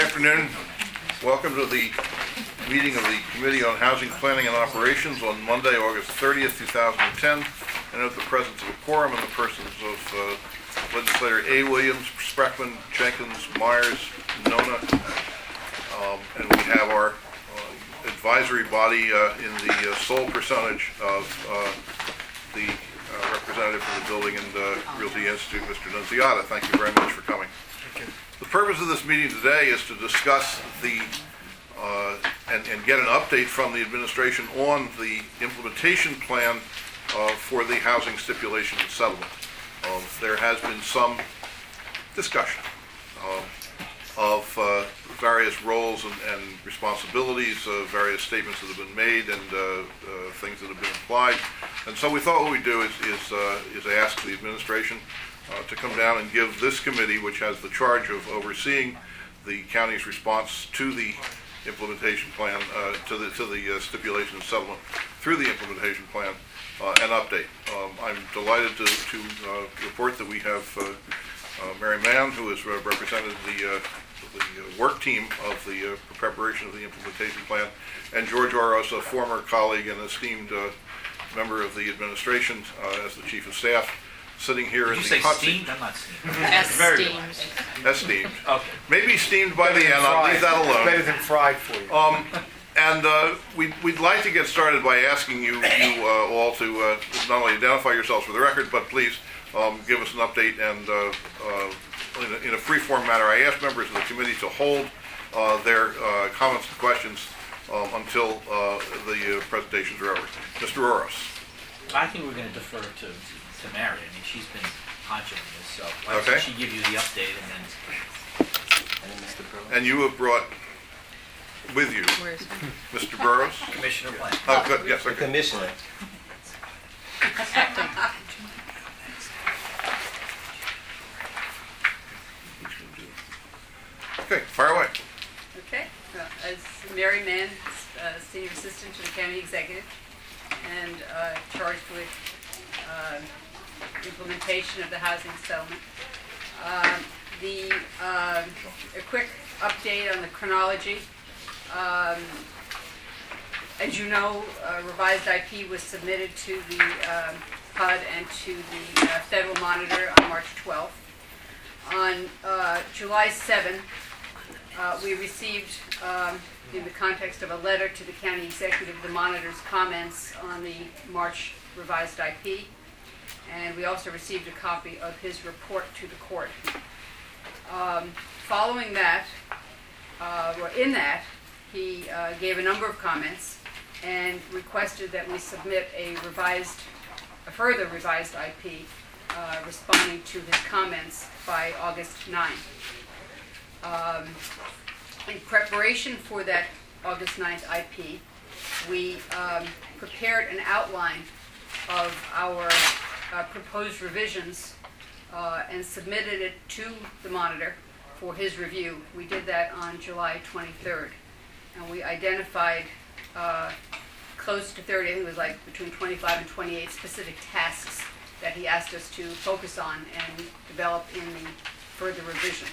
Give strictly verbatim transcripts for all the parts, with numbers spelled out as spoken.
afternoon. Welcome to the meeting of the Committee on Housing Planning and Operations on Monday, August thirtieth, two thousand ten. And of the presence of a quorum in the persons of uh, Legislator A. Williams, Spreckman, Jenkins, Myers, Nona, um, and we have our uh, advisory body uh, in the uh, sole percentage of uh, the uh, representative for the Building and uh, Realty Institute, Mister Nunziata. Thank you very much for coming. Thank you. The purpose of this meeting today is to discuss the uh, and, and get an update from the administration on the implementation plan uh, for the housing stipulation and settlement. Uh, there has been some discussion uh, of uh, various roles and, and responsibilities, uh, various statements that have been made, and uh, uh, things that have been implied. And so we thought what we'd do is is, uh, is ask the administration Uh, to come down and give this committee, which has the charge of overseeing the county's response to the implementation plan, uh, to the to the uh, stipulation and settlement through the implementation plan, uh, an update. Um, I'm delighted to, to uh, report that we have uh, uh, Mary Mann, who has uh, represented the uh, the uh, work team of the uh, preparation of the implementation plan, and George Oros, a former colleague and esteemed uh, member of the administration uh, as the chief of staff, sitting here Did in you the say hot steamed? seat. I'm not steamed. Esteemed. Esteemed. Okay. Maybe steamed by the end. I'll leave that alone. Better than fried for you. Um, and uh, we'd, we'd like to get started by asking you, you uh, all to uh, not only identify yourselves for the record, but please um, give us an update and uh, uh, in, a, in a free-form manner. I asked members of the committee to hold uh, their uh, comments and questions um, until uh, the uh, presentations are over. Mister Oros. I think we're going to defer to, to Mary. I mean, she's been honchoing this, so why Okay. don't she give you the update and then... And you have brought with you Where is it? Mister Burrows. Commissioner Blank. Oh, good. Yes, The okay. commissioner. Okay, fire away. Okay, uh, as Mary Mann, uh, Senior Assistant to the County Executive, and uh, charged with uh, implementation of the housing settlement. Um, the um, a quick update on the chronology. Um, as you know, uh, revised I P was submitted to the um, H U D and to the uh, Federal Monitor on March twelfth. On uh, July seventh, uh, we received, um, in the context of a letter to the county executive, the monitor's comments on the March revised I P, and we also received a copy of his report to the court. Um, following that, uh, or in that, he uh, gave a number of comments and requested that we submit a revised, a further revised I P, uh, responding to his comments by August ninth. Um, in preparation for that August ninth I P, we um, prepared an outline of our uh, proposed revisions uh, and submitted it to the monitor for his review. We did that on July twenty-third, and we identified uh, close to thirty, I think it was like between twenty-five and twenty-eight specific tasks that he asked us to focus on and develop in the further revision.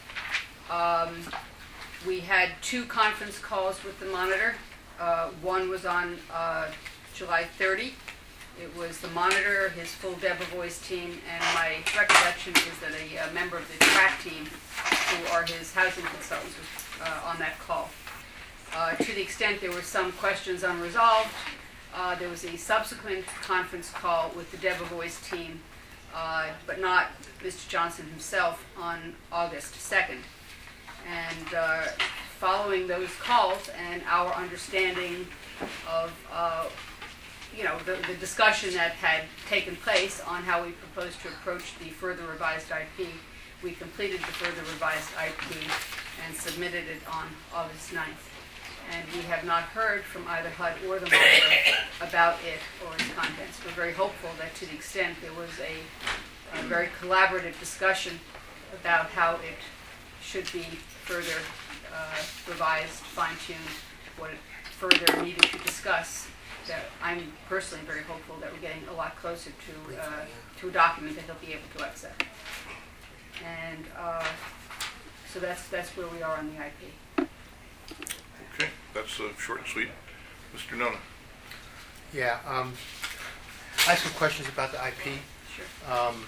Um, we had two conference calls with the monitor. Uh, one was on uh, July thirtieth. It was the monitor, his full Debevoise team, and my recollection is that a, a member of the track team, who are his housing consultants, was uh, on that call. Uh, to the extent there were some questions unresolved, uh, there was a subsequent conference call with the Debevoise team, uh, but not Mister Johnson himself, on August second. And uh, following those calls and our understanding of uh, you know, the, the discussion that had taken place on how we proposed to approach the further revised I P, we completed the further revised I P and submitted it on August ninth. And we have not heard from either H U D or the monitor about it or its contents. We're very hopeful that to the extent there was a, a very collaborative discussion about how it should be further uh, revised, fine-tuned, what it further needed to discuss, that I'm personally very hopeful that we're getting a lot closer to uh, to a document that he'll be able to accept. And uh, so that's, that's where we are on the I P. Okay, that's uh, short and sweet. Mister Nona? Yeah, um, I have some questions about the I P. Sure. Um,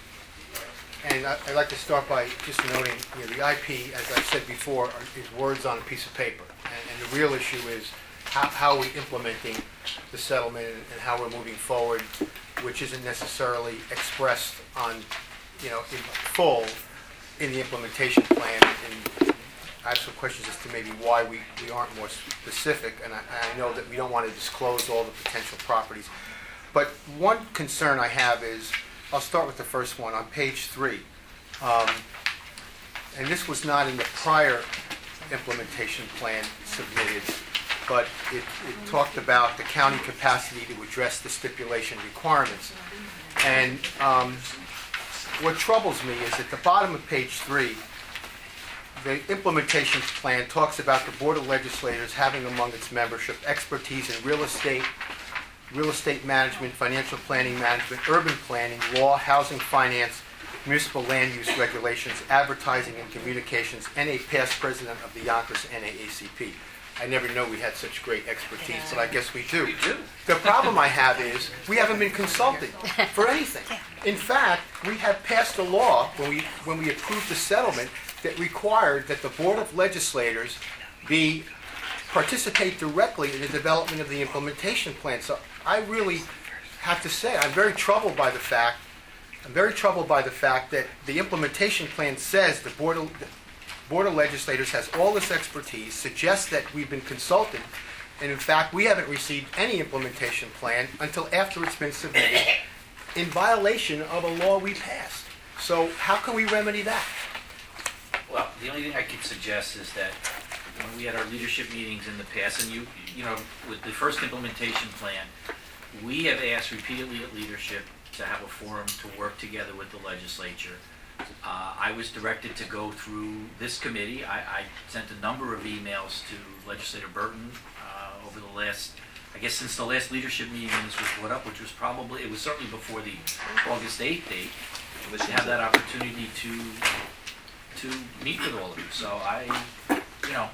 and I, I'd like to start by just noting, you know, the I P, as I've said before, are, is words on a piece of paper. And, and the real issue is how, how are we implementing the settlement and, and how we're moving forward, which isn't necessarily expressed on, you know, in full in the implementation plan. And I have some questions as to maybe why we, we aren't more specific, and I, I know that we don't want to disclose all the potential properties. But one concern I have is, I'll start with the first one, on page three. Um, and this was not in the prior implementation plan submitted, but it, it talked about the county capacity to address the stipulation requirements. And um, what troubles me is at the bottom of page three, the implementation plan talks about the Board of Legislators having among its membership expertise in real estate, real estate management, financial planning management, urban planning, law, housing finance, municipal land use regulations, advertising and communications, and a past president of the Yonkers N double A C P. I never know we had such great expertise, but I guess we do. We do. The problem I have is we haven't been consulted for anything. In fact, we have passed a law when we when we approved the settlement that required that the Board of Legislators be participate directly in the development of the implementation plan. So I really have to say I'm very troubled by the fact I'm very troubled by the fact that the implementation plan says the Board of the Board of Legislators has all this expertise, suggests that we've been consulted, and in fact we haven't received any implementation plan until after it's been submitted in violation of a law we passed. So how can we remedy that? Well, the only thing I could suggest is that when we had our leadership meetings in the past, and you, you know, with the first implementation plan, we have asked repeatedly at leadership to have a forum to work together with the legislature. Uh, I was directed to go through this committee. I, I sent a number of emails to Legislator Burton uh, over the last, I guess since the last leadership meeting this was brought up, which was probably, it was certainly before the August eighth date, was to have that opportunity to to meet with all of you. So I, you know.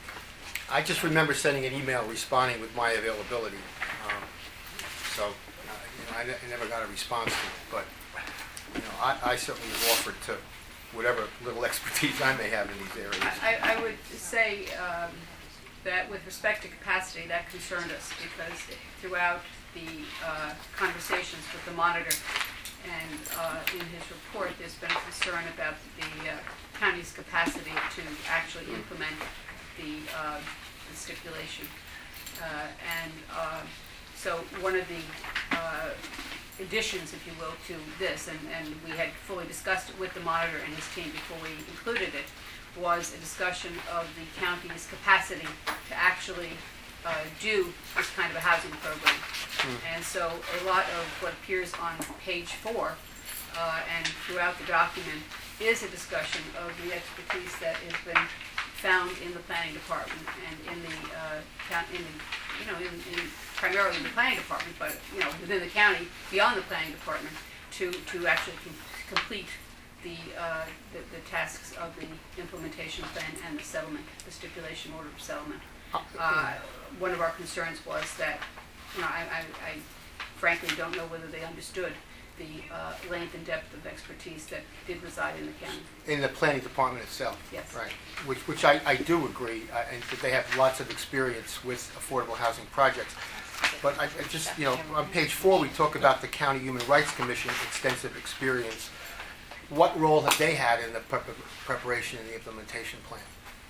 I just remember sending an email responding with my availability. Um, so, uh, you know, I, ne- I never got a response to it, but you know, I, I certainly have offered to whatever little expertise I may have in these areas. I, I would say um, that with respect to capacity, that concerned us because throughout the uh, conversations with the monitor and uh, in his report, there's been a concern about the uh, county's capacity to actually implement the, uh, the stipulation. Uh, and uh, so one of the uh, additions, if you will, to this, and, and we had fully discussed it with the monitor and his team before we included it, was a discussion of the county's capacity to actually uh, do this kind of a housing program. Mm. And so a lot of what appears on page four uh, and throughout the document is a discussion of the expertise that has been found in the planning department and in the, uh, count- in the you know, in, in primarily the planning department, but you know, within the county, beyond the planning department, to to actually com- complete the, uh, the the tasks of the implementation plan and the settlement, the stipulation order of settlement. Uh, one of our concerns was that, you know, I, I, I frankly don't know whether they understood the uh, length and depth of expertise that did reside in the county. In the planning department itself? Yes. Right, which, which I, I do agree, uh, and that they have lots of experience with affordable housing projects. But I, I just, you know, on page four, we talk about the County Human Rights Commission, extensive experience. What role have they had in the prep- preparation and the implementation plan?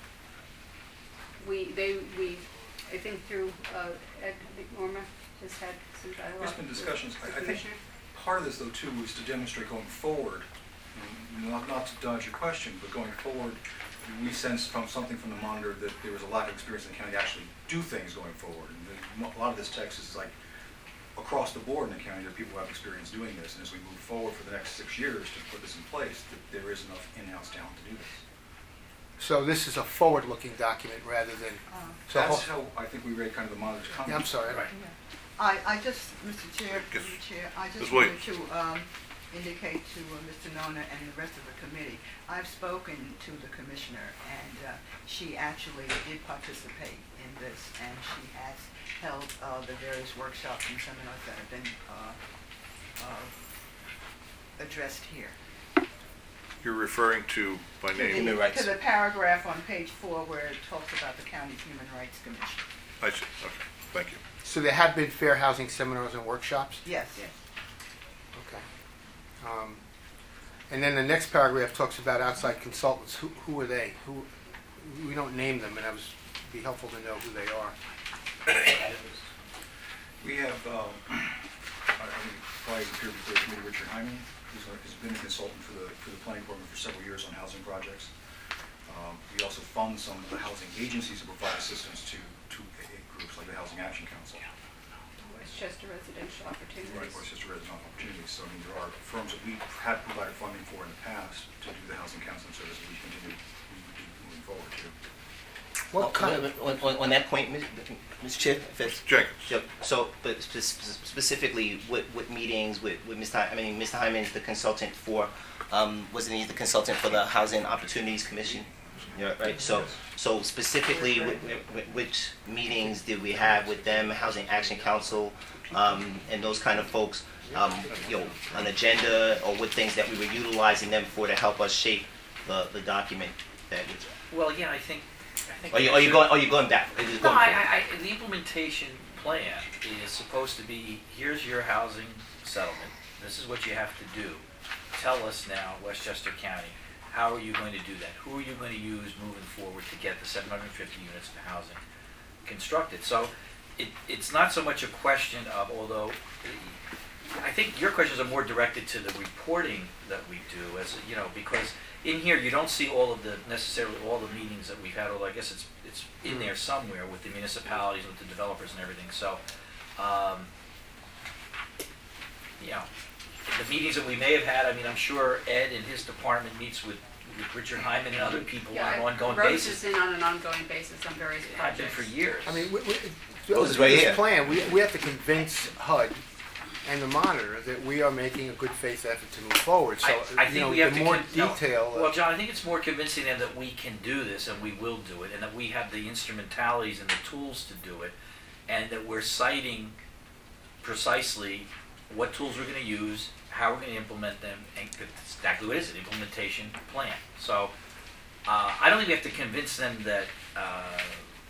We, they, we, I think through, uh, Ed, I think Norma has had some dialogue. There's been discussions. with the I- I think commissioner. Part of this, though, too, is to demonstrate going forward, and not, not to dodge your question, but going forward, we sensed from something from the monitor that there was a lack of experience in the county to actually do things going forward. And the, a lot of this text is like across the board in the county that people have experience doing this, and as we move forward for the next six years to put this in place, that there is enough in-house talent to do this. So this is a forward-looking document rather than... Uh, so That's ho- how I think we read kind of the monitor's comment. Yeah, I'm sorry. Right. I, I just, Mister Chair, Yes. Mister Chair, I Miz just Williams. wanted to um, indicate to uh, Mister Nona and the rest of the committee, I've spoken to the commissioner, and uh, she actually did participate in this, and she has held uh, the various workshops and seminars that have been uh, uh, addressed here. You're referring to, by To name, the- Human rights. To the paragraph on page four where it talks about the county's Human Rights Commission. I see, okay, thank you. So there have been fair housing seminars and workshops? Yes. Okay. Um, And then the next paragraph talks about outside consultants. Who, who are they? Who, we don't name them, and it was, be helpful to know who they are. We have, um, I I think probably appeared before the committee, Richard Hyman, who's a- has been a consultant for the, for the planning department for several years on housing projects. Um, We also fund some of the housing agencies to provide assistance to, to groups like the Housing Action Council. Westchester Residential Right, Opportunities. Westchester Resident Opportunities. So I mean, there are firms that we have provided funding for in the past to do the housing counseling service, we continue, we would do moving forward too. What kind of, On, on, on that point, Miz Miz Chair, if it's, Jenkins. Yep. So, but spe- spe- specifically, what, what meetings with, with Mister Hy- I mean, Mister Hyman is the consultant for, um, wasn't he the consultant for the Housing Opportunities Commission? Yeah, right. So, so specifically, wh- wh- which meetings did we have with them, Housing Action Council, um, and those kind of folks? Um, you know, an agenda or what things that we were utilizing them for to help us shape the, the document that we. Well, yeah, I think, I think. Are you, we are you should- going? Are you going back? Are you just No, going I, forward? I, I- the implementation plan is supposed to be, here's your housing settlement, this is what you have to do. Tell us now, Westchester County, how are you going to do that? Who are you going to use moving forward to get the seven hundred fifty units of housing constructed? So it, it's not so much a question of, although, I think your questions are more directed to the reporting that we do, as, you know, because in here, you don't see all of the, necessarily all the meetings that we've had, although I guess it's, it's in there somewhere with the municipalities, with the developers and everything, so, um, you know, the meetings that we may have had, I mean, I'm sure Ed and his department meets with, with Richard Hyman and other people on an ongoing Rose basis. is in on an ongoing basis on various It had been projects. for years. I mean, we, we, Oh, it's right this here. plan, we, we have to convince H U D and the monitor that we are making a good faith effort to move forward. So, I, I you think know, we have the to more con- no. detail. uh, Well, John, I think it's more convincing them that we can do this and we will do it, and that we have the instrumentalities and the tools to do it, and that we're citing precisely what tools we're going to use, how we're going to implement them, and that's exactly what it is, an implementation plan. So uh, I don't think we have to convince them that, uh,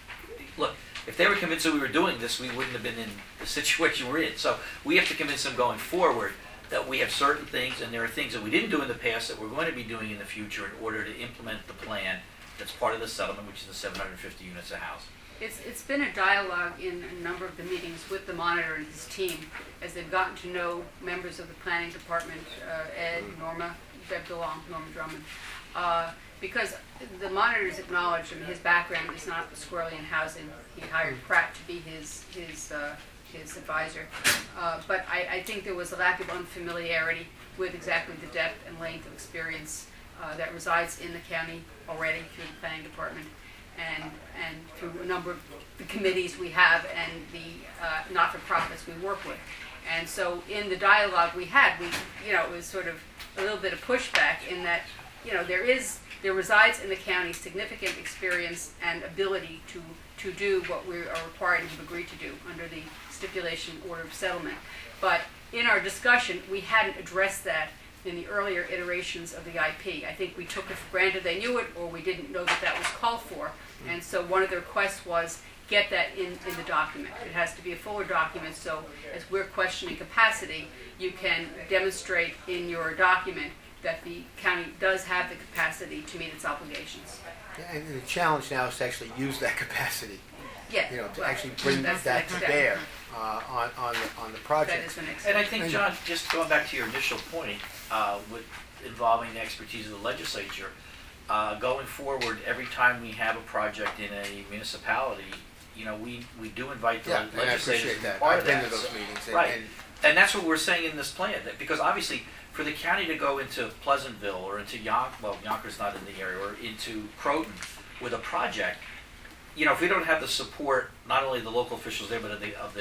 look, if they were convinced that we were doing this, we wouldn't have been in the situation we're in. So we have to convince them going forward that we have certain things, and there are things that we didn't do in the past that we're going to be doing in the future in order to implement the plan that's part of the settlement, which is the seven hundred fifty units of housing. It's, it's been a dialogue in a number of the meetings with the monitor and his team as they've gotten to know members of the planning department, uh, Ed, Norma, Deb DeLong, Norma Drummond. Uh, because the monitor's acknowledged, I mean, his background is not squarely in housing. He hired Pratt to be his, his, uh, his advisor. Uh, but I, I think there was a lack of unfamiliarity with exactly the depth and length of experience uh, that resides in the county already through the planning department and, and through a number of the committees we have and the uh, not-for-profits we work with. And so in the dialogue we had, we, you know, it was sort of a little bit of pushback in that, you know, there is, there resides in the county significant experience and ability to, to do what we are required and have agreed to do under the stipulation order of settlement. But in our discussion, we hadn't addressed that in the earlier iterations of the I P. I think we took it for granted they knew it, or we didn't know that that was called for. And so one of the requests was, get that in, in the document. It has to be a fuller document, so as we're questioning capacity, you can demonstrate in your document that the county does have the capacity to meet its obligations. And the challenge now is to actually use that capacity, Yeah. you know, to well, actually bring that's the that next to step. bear uh, on, on, the, on the That project. is the next And I step. think, John, just going back to your initial point, uh, with involving the expertise of the legislature, uh, going forward, every time we have a project in a municipality, you know, we, we do invite the Yeah, and I legislators appreciate to be that. part I've of been that. to those So- meetings. And, Right. and And that's what we're saying in this plan, that because obviously for the county to go into Pleasantville or into Yon, well, Yonkers not in the area, or into Croton with a project, you know, if we don't have the support, not only the local officials there, but of the, of the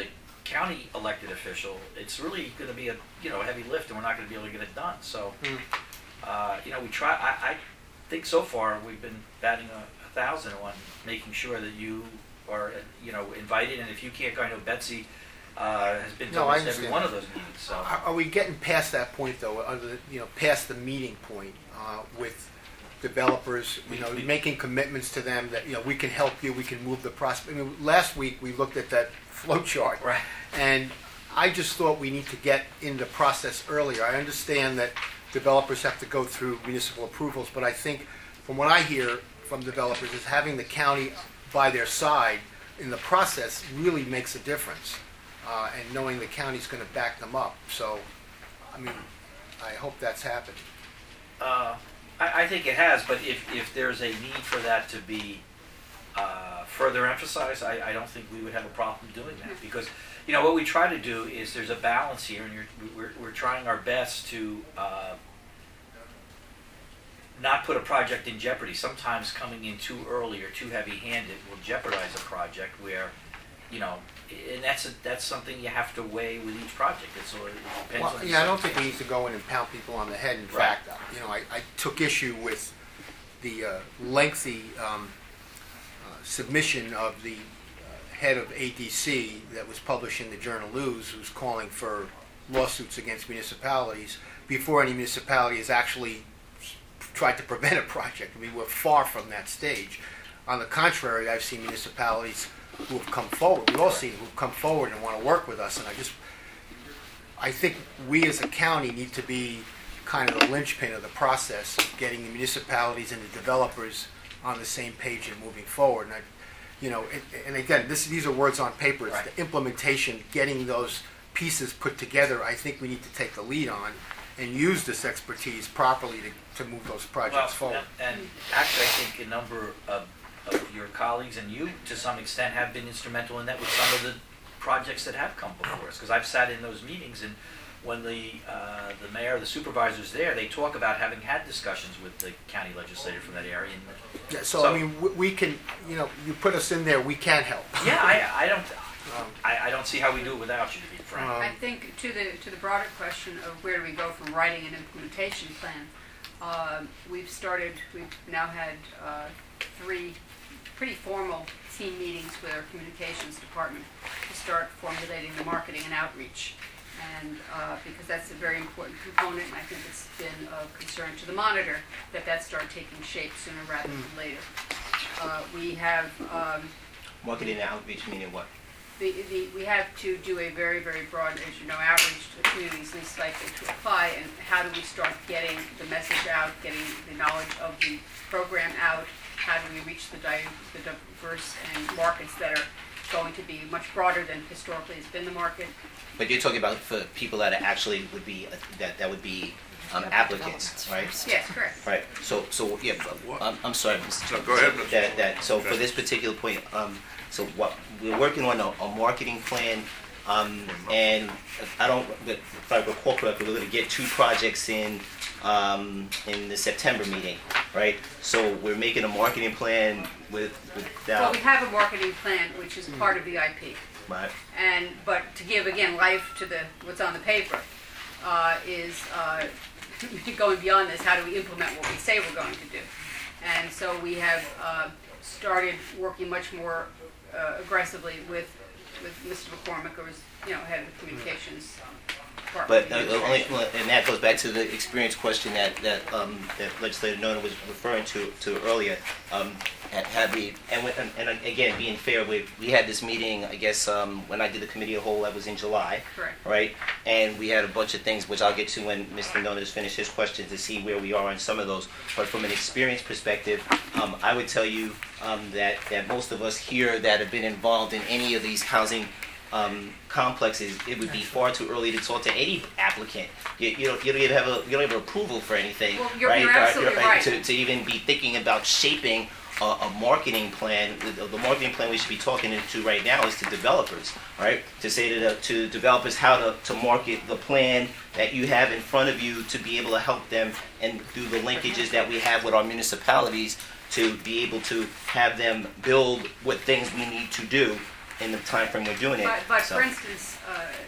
county elected official, it's really gonna be a, you know, a heavy lift, and we're not gonna be able to get it done, so, Mm. uh, you know, we try, I, I think so far, we've been batting a, a thousand on making sure that you are, uh, you know, invited, and if you can't go, I know Betsy, uh, has been to No, I almost every understand. one of those meetings, so. Are are we getting past that point, though, under, the- you know, past the meeting point uh, with developers, you know, making commitments to them that, you know, we can help you, we can move the process? I mean, last week, we looked at that flow chart. Right. And I just thought we need to get in the process earlier. I understand that developers have to go through municipal approvals, but I think, from what I hear from developers, is having the county by their side in the process really makes a difference. Uh, and knowing the county's gonna back them up. So, I mean, I hope that's happened. Uh, I, I think it has, but if, if there's a need for that to be uh, further emphasized, I, I don't think we would have a problem doing that. Because, you know, what we try to do is there's a balance here, and you're, we're, we're trying our best to uh, not put a project in jeopardy. Sometimes coming in too early or too heavy-handed will jeopardize a project where, you know, and that's a, that's something you have to weigh with each project. It's, it depends Well, on the yeah, I don't think we circumstance. need to go in and pound people on the head. In Right. fact, uh, you know, I, I took issue with the uh, lengthy um, uh, submission of the uh, head of A D C that was published in the Journal News, who's calling for lawsuits against municipalities before any municipality has actually tried to prevent a project. I mean, we're far from that stage. On the contrary, I've seen municipalities who have come forward, we've all seen who've come forward and want to work with us, and I just, I think we as a county need to be kind of the linchpin of the process of getting the municipalities and the developers on the same page and moving forward. And I, you know, and, and again, this, these are words on paper. It's Right. the implementation, getting those pieces put together, I think we need to take the lead on and use this expertise properly to, to move those projects Well, forward. And and actually, I think a number of, of your colleagues and you, to some extent, have been instrumental in that with some of the projects that have come before us. Because I've sat in those meetings, and when the uh, the mayor, the supervisor's there, they talk about having had discussions with the county legislator from that area. And Yeah, so, so- I mean, we, we can, you know, you put us in there, we can help. yeah, I, I don't, Um, I, I don't see how we do it without you, to be frank. Um, I think to the, to the broader question of where do we go from writing an implementation plan, um, we've started, we've now had uh, three pretty formal team meetings with our communications department to start formulating the marketing and outreach. And uh, because that's a very important component, and I think it's been of concern to the monitor that that start taking shape sooner rather than later. Uh, We have um, Marketing and outreach meaning what? The, the, we have to do a very, very broad, as you know, outreach to the communities least likely to apply, and how do we start getting the message out, getting the knowledge of the program out, how do we reach the, di- the diverse and markets that are going to be much broader than historically has been the market. But you're talking about for people that are actually would be, uh, that, that would be um, applicants, right? Yes, correct. Right, so, so, yeah, but, um, I'm sorry, Mister No, Chairman. go ahead, Mister That, that, so for Okay. this particular point, um, so what, we're working on a, a marketing plan, um, and I don't, but if I recall correctly, we're gonna get two projects in, um, in the September meeting, right? So we're making a marketing plan with, Well, without, we have a marketing plan, which is part of the I P. right? And, but to give, again, life to the, what's on the paper, uh, is, uh, going beyond this, how do we implement what we say we're going to do? And so we have, uh, started working much more, uh, aggressively with, with Mister McCormick, who is, you know, head of the communications department. But uh, only, well, and that goes back to the experience question that that um, that Legislator Nona was referring to to earlier. Um, had, had we and, we- and and again, being fair, we we had this meeting. I guess um, when I did the committee of whole, that was in July, Correct. right? And we had a bunch of things, which I'll get to when Mister Nona has finished his question to see where we are on some of those. But from an experience perspective, um, I would tell you um, that that most of us here that have been involved in any of these housing um, complexes, it would be far too early to talk to any applicant. You, you don't, you don't even have a, you don't have approval for anything, Well, you're- right? you're Or- absolutely right. To, to even be thinking about shaping a, a marketing plan. The, the marketing plan we should be talking to right now is to developers, right? To say to the, to developers how to, to market the plan that you have in front of you to be able to help them and through the linkages that we have with our municipalities to be able to have them build what things we need to do in the time frame we're doing it. But, but So- for instance, uh, uh,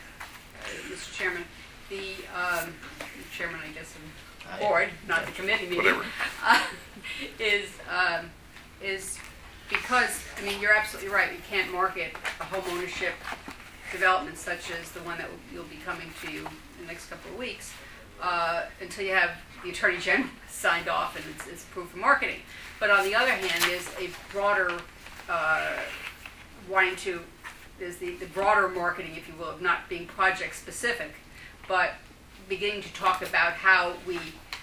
Mister Chairman, the, um, chairman, I guess, of Aye. the board, not the committee meeting. Whatever. uh, Is, um, is because, I mean, you're absolutely right, you can't market a home ownership development such as the one that will- you'll be coming to you in the next couple of weeks, uh, until you have the Attorney General signed off and it's, it's approved for marketing. But on the other hand, there's a broader, uh, wanting to, there's the, the broader marketing, if you will, of not being project specific, but beginning to talk about how we,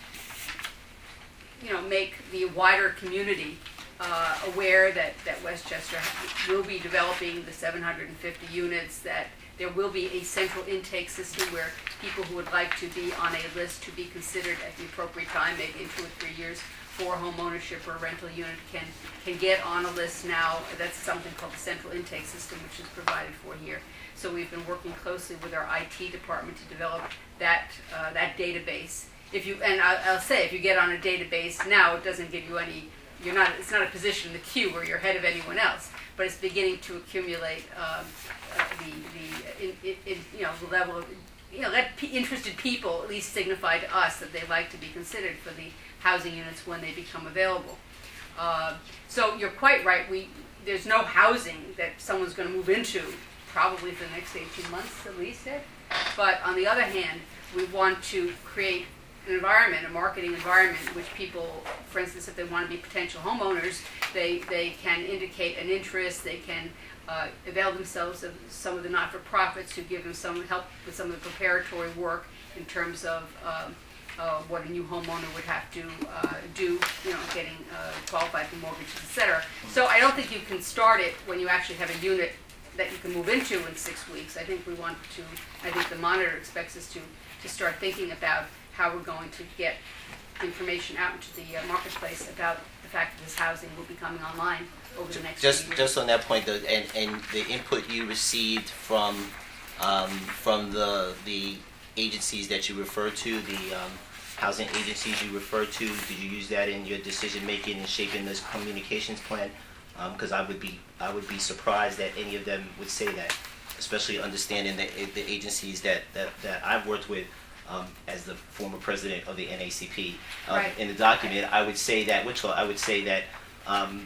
you know, make the wider community uh, aware that, that Westchester will be developing the seven hundred fifty units, that there will be a central intake system where people who would like to be on a list to be considered at the appropriate time, maybe in two or three years, for home ownership or rental unit can, can get on a list now. That's something called the central intake system, which is provided for here. So we've been working closely with our I T department to develop that, uh, that database. If you, and I'll, I'll say, if you get on a database now, it doesn't give you any, you're not, it's not a position in the queue where you're ahead of anyone else, but it's beginning to accumulate um, uh, the, the in, in, in, you know, the level of, you know, let p- interested people at least signify to us that they'd like to be considered for the housing units when they become available. Uh, so you're quite right, we, there's no housing that someone's going to move into probably for the next eighteen months at least. Ed. But on the other hand, we want to create an environment, a marketing environment, in which people, for instance, if they want to be potential homeowners, they, they can indicate an interest, they can uh, avail themselves of some of the not-for-profits who give them some help with some of the preparatory work in terms of um, uh, what a new homeowner would have to uh, do, you know, getting uh, qualified for mortgages, et cetera. So I don't think you can start it when you actually have a unit that you can move into in six weeks. I think we want to, I think the monitor expects us to, to start thinking about how we're going to get information out into the uh, marketplace about the fact that this housing will be coming online over the next Just, few years. just on that point, though, and, and the input you received from, um, from the, the agencies that you referred to, the, um, housing agencies you referred to, did you use that in your decision-making and shaping this communications plan? Um, cause I would be, I would be surprised that any of them would say that, especially understanding the, the agencies that, that, that I've worked with, um, as the former president of the N A C P. Um, Right. In the document, I would say that, which I would say that, um,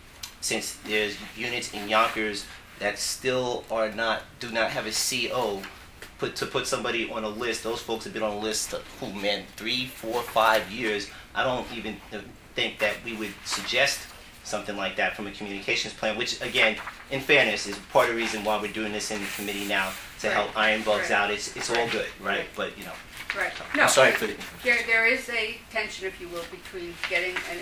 since there's units in Yonkers that still are not, do not have a C O, put, to put somebody on a list, those folks have been on a list, oh man, three, four, five years. I don't even think that we would suggest something like that from a communications plan, which again, in fairness, is part of the reason why we're doing this in the committee now, to Right. help iron bugs Right. out. It's, it's all good, right? Right. But, you know, Right. No, I'm sorry for the... There, there is a tension, if you will, between getting an,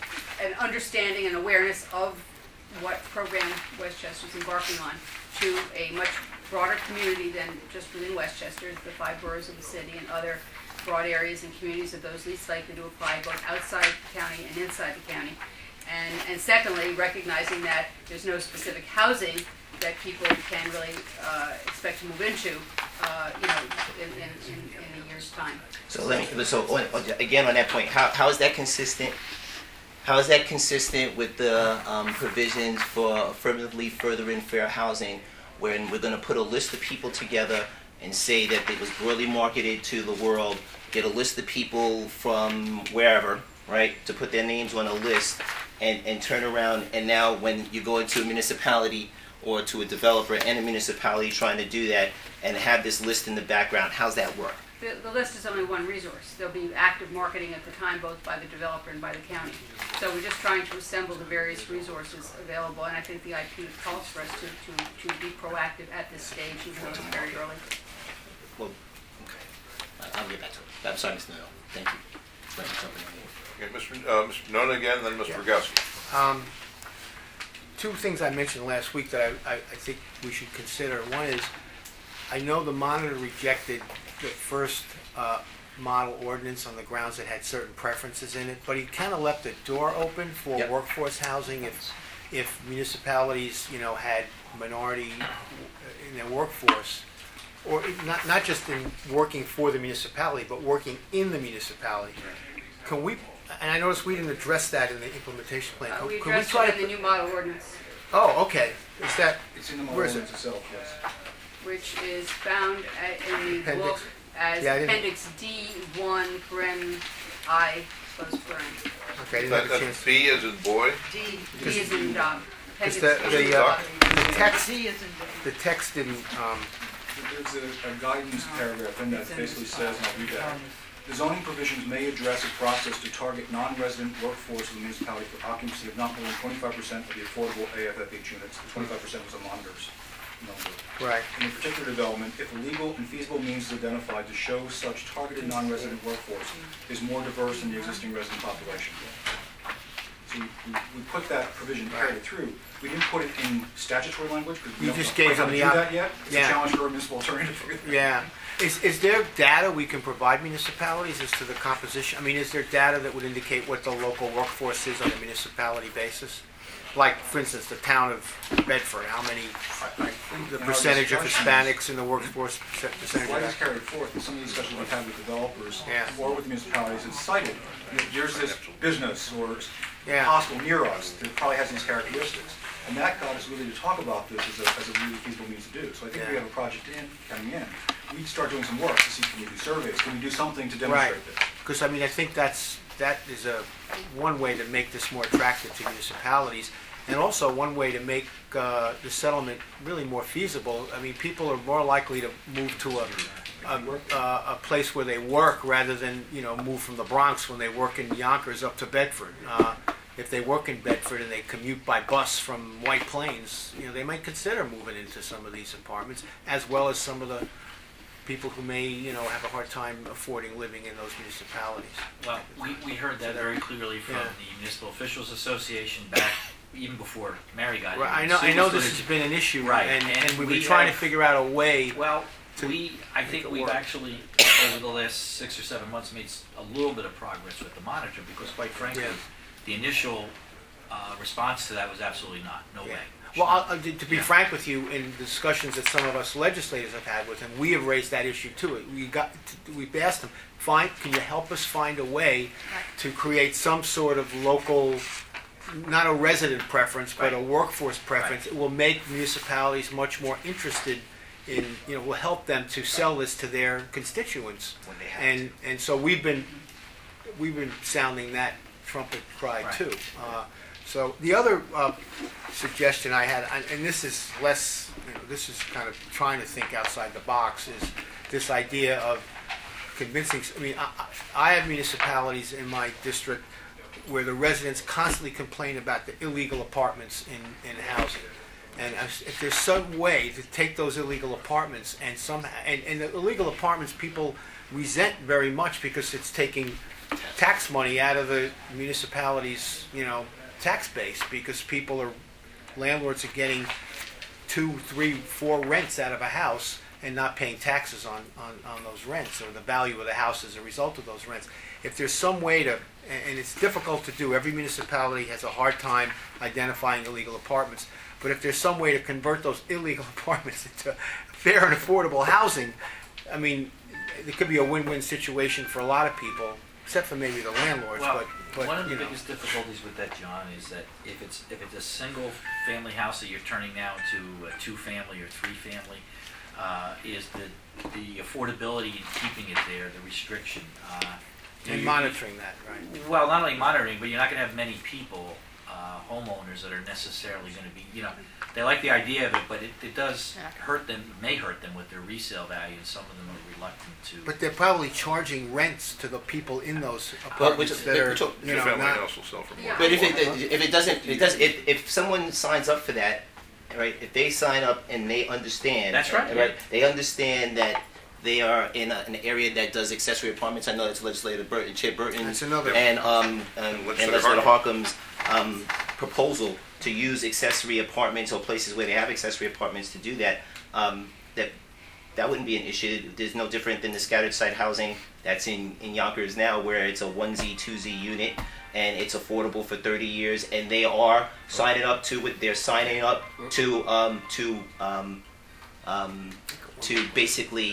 an understanding and awareness of what program Westchester's embarking on to a much broader community than just within Westchester, the five boroughs of the city and other broad areas and communities of those least likely to apply both outside the county and inside the county. And, and secondly, recognizing that there's no specific housing that people can really uh, expect to move into, uh, you know, in, in, in, in a year's time. So let me, so on, on- again, on that point, how, how is that consistent? How is that consistent with the um, provisions for affirmatively furthering fair housing, when we're going to put a list of people together and say that it was broadly marketed to the world, get a list of people from wherever, right, to put their names on a list, and, and turn around, and now when you go into a municipality or to a developer and a municipality trying to do that and have this list in the background, how's that work? The, the list is only one resource. There'll be active marketing at the time, both by the developer and by the county. So we're just trying to assemble the various resources available, and I think the I P calls for us to, to, to be proactive at this stage, even though it's very early. Well, okay. I- I'll get back to it. I'm sorry, Mister Noel. Thank you. for jumping on board. Okay, Mister Uh, Mister Nona again, then Mister Yeah. Rogowski. Um, two things I mentioned last week that I, I, I think we should consider. One is, I know the monitor rejected the first uh, model ordinance on the grounds it had certain preferences in it, but he kind of left the door open for Yep. workforce housing if if municipalities, you know, had minority in their workforce, or not not just in working for the municipality, but working in the municipality. Can we? And I noticed we didn't address that in the implementation plan. Uh, Can- we can addressed try it to in the new model ordinance. Oh, okay. Is that, It's in the model Where is it? ordinance itself, yes. which is found a- in the Appendix? book as Yeah, I didn't- Appendix D one, paren I, close paren. okay, I didn't That- have a That's chance. B as in boy? D. D is in dog. Because Appendix the, D is the, uh, dog. the text, D is in the text didn't, um, There's a, a guidance paragraph in that It's in basically this says, and I'll read that. The zoning provisions may address a process to target non-resident workforce of the municipality for occupancy of not more than twenty-five percent of the affordable A F F H units. The twenty-five percent was a monitor's number. right. In a particular development, if a legal and feasible means is identified to show such targeted non-resident workforce is more diverse than the existing resident population. So we, we we put that provision carried through. We didn't put it in statutory language because we You don't just know gave how them to the do op- that yet. It's a yeah. challenge for a municipal attorney to figure that out. Yeah. Is, is there data we can provide municipalities as to the composition? I mean, is there data that would indicate what the local workforce is on a municipality basis? Like, for instance, the town of Bedford, how many, the In our percentage of discussions- Hispanics in the workforce, percent- percentage Why of this that? carried forth in some of the discussions we've had with developers Yeah. or with municipalities, it's cited, that there's this business or Yeah. hospital near us that probably has these characteristics. And that got us really to talk about this as a, as a really feasible means to do. So I think we Yeah. have a project in, coming in. We'd start doing some work to see, can we do surveys? Can we do something to Right. demonstrate this? Because, I mean, I think that's, that is a, one way to make this more attractive to municipalities, and also one way to make uh, the settlement really more feasible. I mean, people are more likely to move to a, a, a a place where they work rather than, you know, move from the Bronx when they work in Yonkers up to Bedford. Uh, If they work in Bedford and they commute by bus from White Plains, you know, they might consider moving into some of these apartments, as well as some of the people who may, you know, have a hard time affording living in those municipalities. Well, we, we heard that very clearly from Yeah. the Municipal Officials Association back even before Mary got here. Right, I know, I know this has Seriously, been an issue, Right, and, and and we've we been trying to have- figure out a way. Well, to we, I make think it we've work. actually, over the last six or seven months, made s- a little bit of progress with the monitor, because quite frankly, Yeah. the initial uh, response to that was absolutely not, no Yeah. way. Well, I'll- I'll- to to be Yeah. frank with you, in discussions that some of us legislators have had with him, we have raised that issue too. We got, we've asked him, find, can you help us find a way to create some sort of local, not a resident preference, but a Right. workforce preference? It will make municipalities much more interested in, you know, will help them to sell this to their constituents. When they have And, and so we've been, we've been sounding that trumpet cry Right. too. Uh, So the other uh, suggestion I had, and- and this is less, you know, this is kind of trying to think outside the box, is this idea of convincing, I mean, I- I I have municipalities in my district where the residents constantly complain about the illegal apartments in, in housing. And if if there's some way to take those illegal apartments and some, and, and the illegal apartments people resent very much because it's taking tax money out of the municipality's, you know, tax base, because people are, landlords are getting two, three, four rents out of a house and not paying taxes on, on, on those rents, or the value of the house as a result of those rents. If there's some way to, and and it's difficult to do, every municipality has a hard time identifying illegal apartments, but if there's some way to convert those illegal apartments into fair and affordable housing, I mean, it could be a win-win situation for a lot of people, except for maybe the landlords, Well, but, but, one of the you know. biggest difficulties with that, John, is that if it's, if it's a single-family house that you're turning now into a two-family or three-family, uh, is the, the affordability in keeping it there, the restriction. uh, you know, And you- monitoring that, right? Well, not only monitoring, but you're not gonna have many people, uh, homeowners that are necessarily gonna be, you know, they like the idea of it, but it, it does hurt them, may hurt them with their resale value, and some of them are reluctant to. But they're probably charging rents to the people in those Well, apartments which- that are, which- you know, Two-family not. house will sell for more. Yeah. But if it if it doesn't if it does if if someone signs up for that, right? If they sign up and they understand, That's right, right? yeah. They understand that they are in a, an area that does accessory apartments. I know that's Legislator Burton, Chip Burton, That's another- and um and, and Legislator Legislator Harkin. Harkin's um proposal to use accessory apartments or places where they have accessory apartments to do that. Um, that that wouldn't be an issue. There's no different than the scattered site housing that's in, in Yonkers now, where it's a one Z, two Z unit, and it's affordable for thirty years, and they are signing up to it. They're signing up to um, to um, um, to basically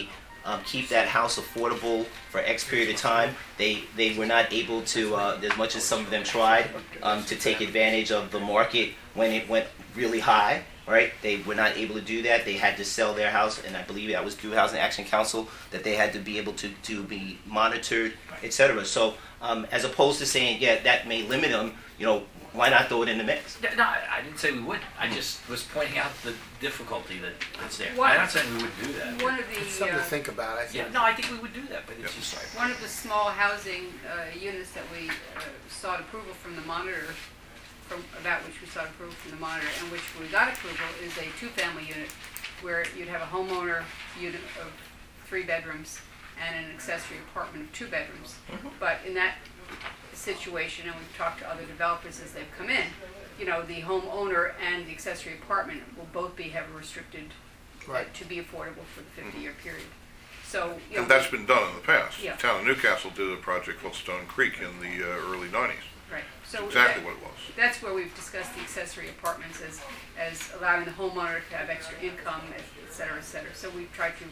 um, keep that house affordable for X period of time. They they were not able to, uh, as much as some of them tried, um, to take advantage of the market when it went really high. Right? They were not able to do that. They had to sell their house, and I believe that was through Housing Action Council that they had to be able to, to be monitored, et cetera. So, um, as opposed to saying, yeah, that may limit them, you know, why not throw it in the mix? No, I I didn't say we would. I just was pointing out the difficulty that, that's there. What- I'm not saying we would do that. One of It's the, something to uh, think about, I think. Yeah, no, I think we would do that, but it's Yeah. just, one of the small housing uh, units that we uh, sought approval from the monitor, from, about which we sought approval from the monitor, and which we got approval, is a two-family unit where you'd have a homeowner unit of three bedrooms and an accessory apartment of two bedrooms. But in that situation, and we've talked to other developers as they've come in, you know, the homeowner and the accessory apartment will both be have restricted uh, Right. to be affordable for the fifty-year period. So, you know. And that's been done in the past. Yeah. The town of Newcastle did a project called Stone Creek in the uh, early nineties. Right. So Exactly that- what it was. That's where we've discussed the accessory apartments as, as allowing the homeowner to have extra income, et et cetera, et cetera. So we've tried to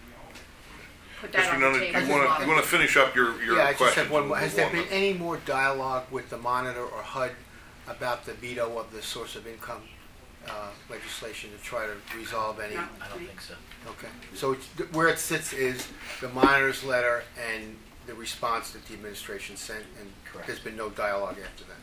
put that Mister on the Nona, table. you want to, you want to finish up your, your Yeah, I just questions? have one and more. Has move there on been to- any more dialogue with the monitor or H U D about the veto of the source of income uh, legislation to try to resolve any? No. I don't think so. Okay, so it's- where it sits is the monitor's letter and the response that the administration sent, and Correct. there's been no dialogue after that.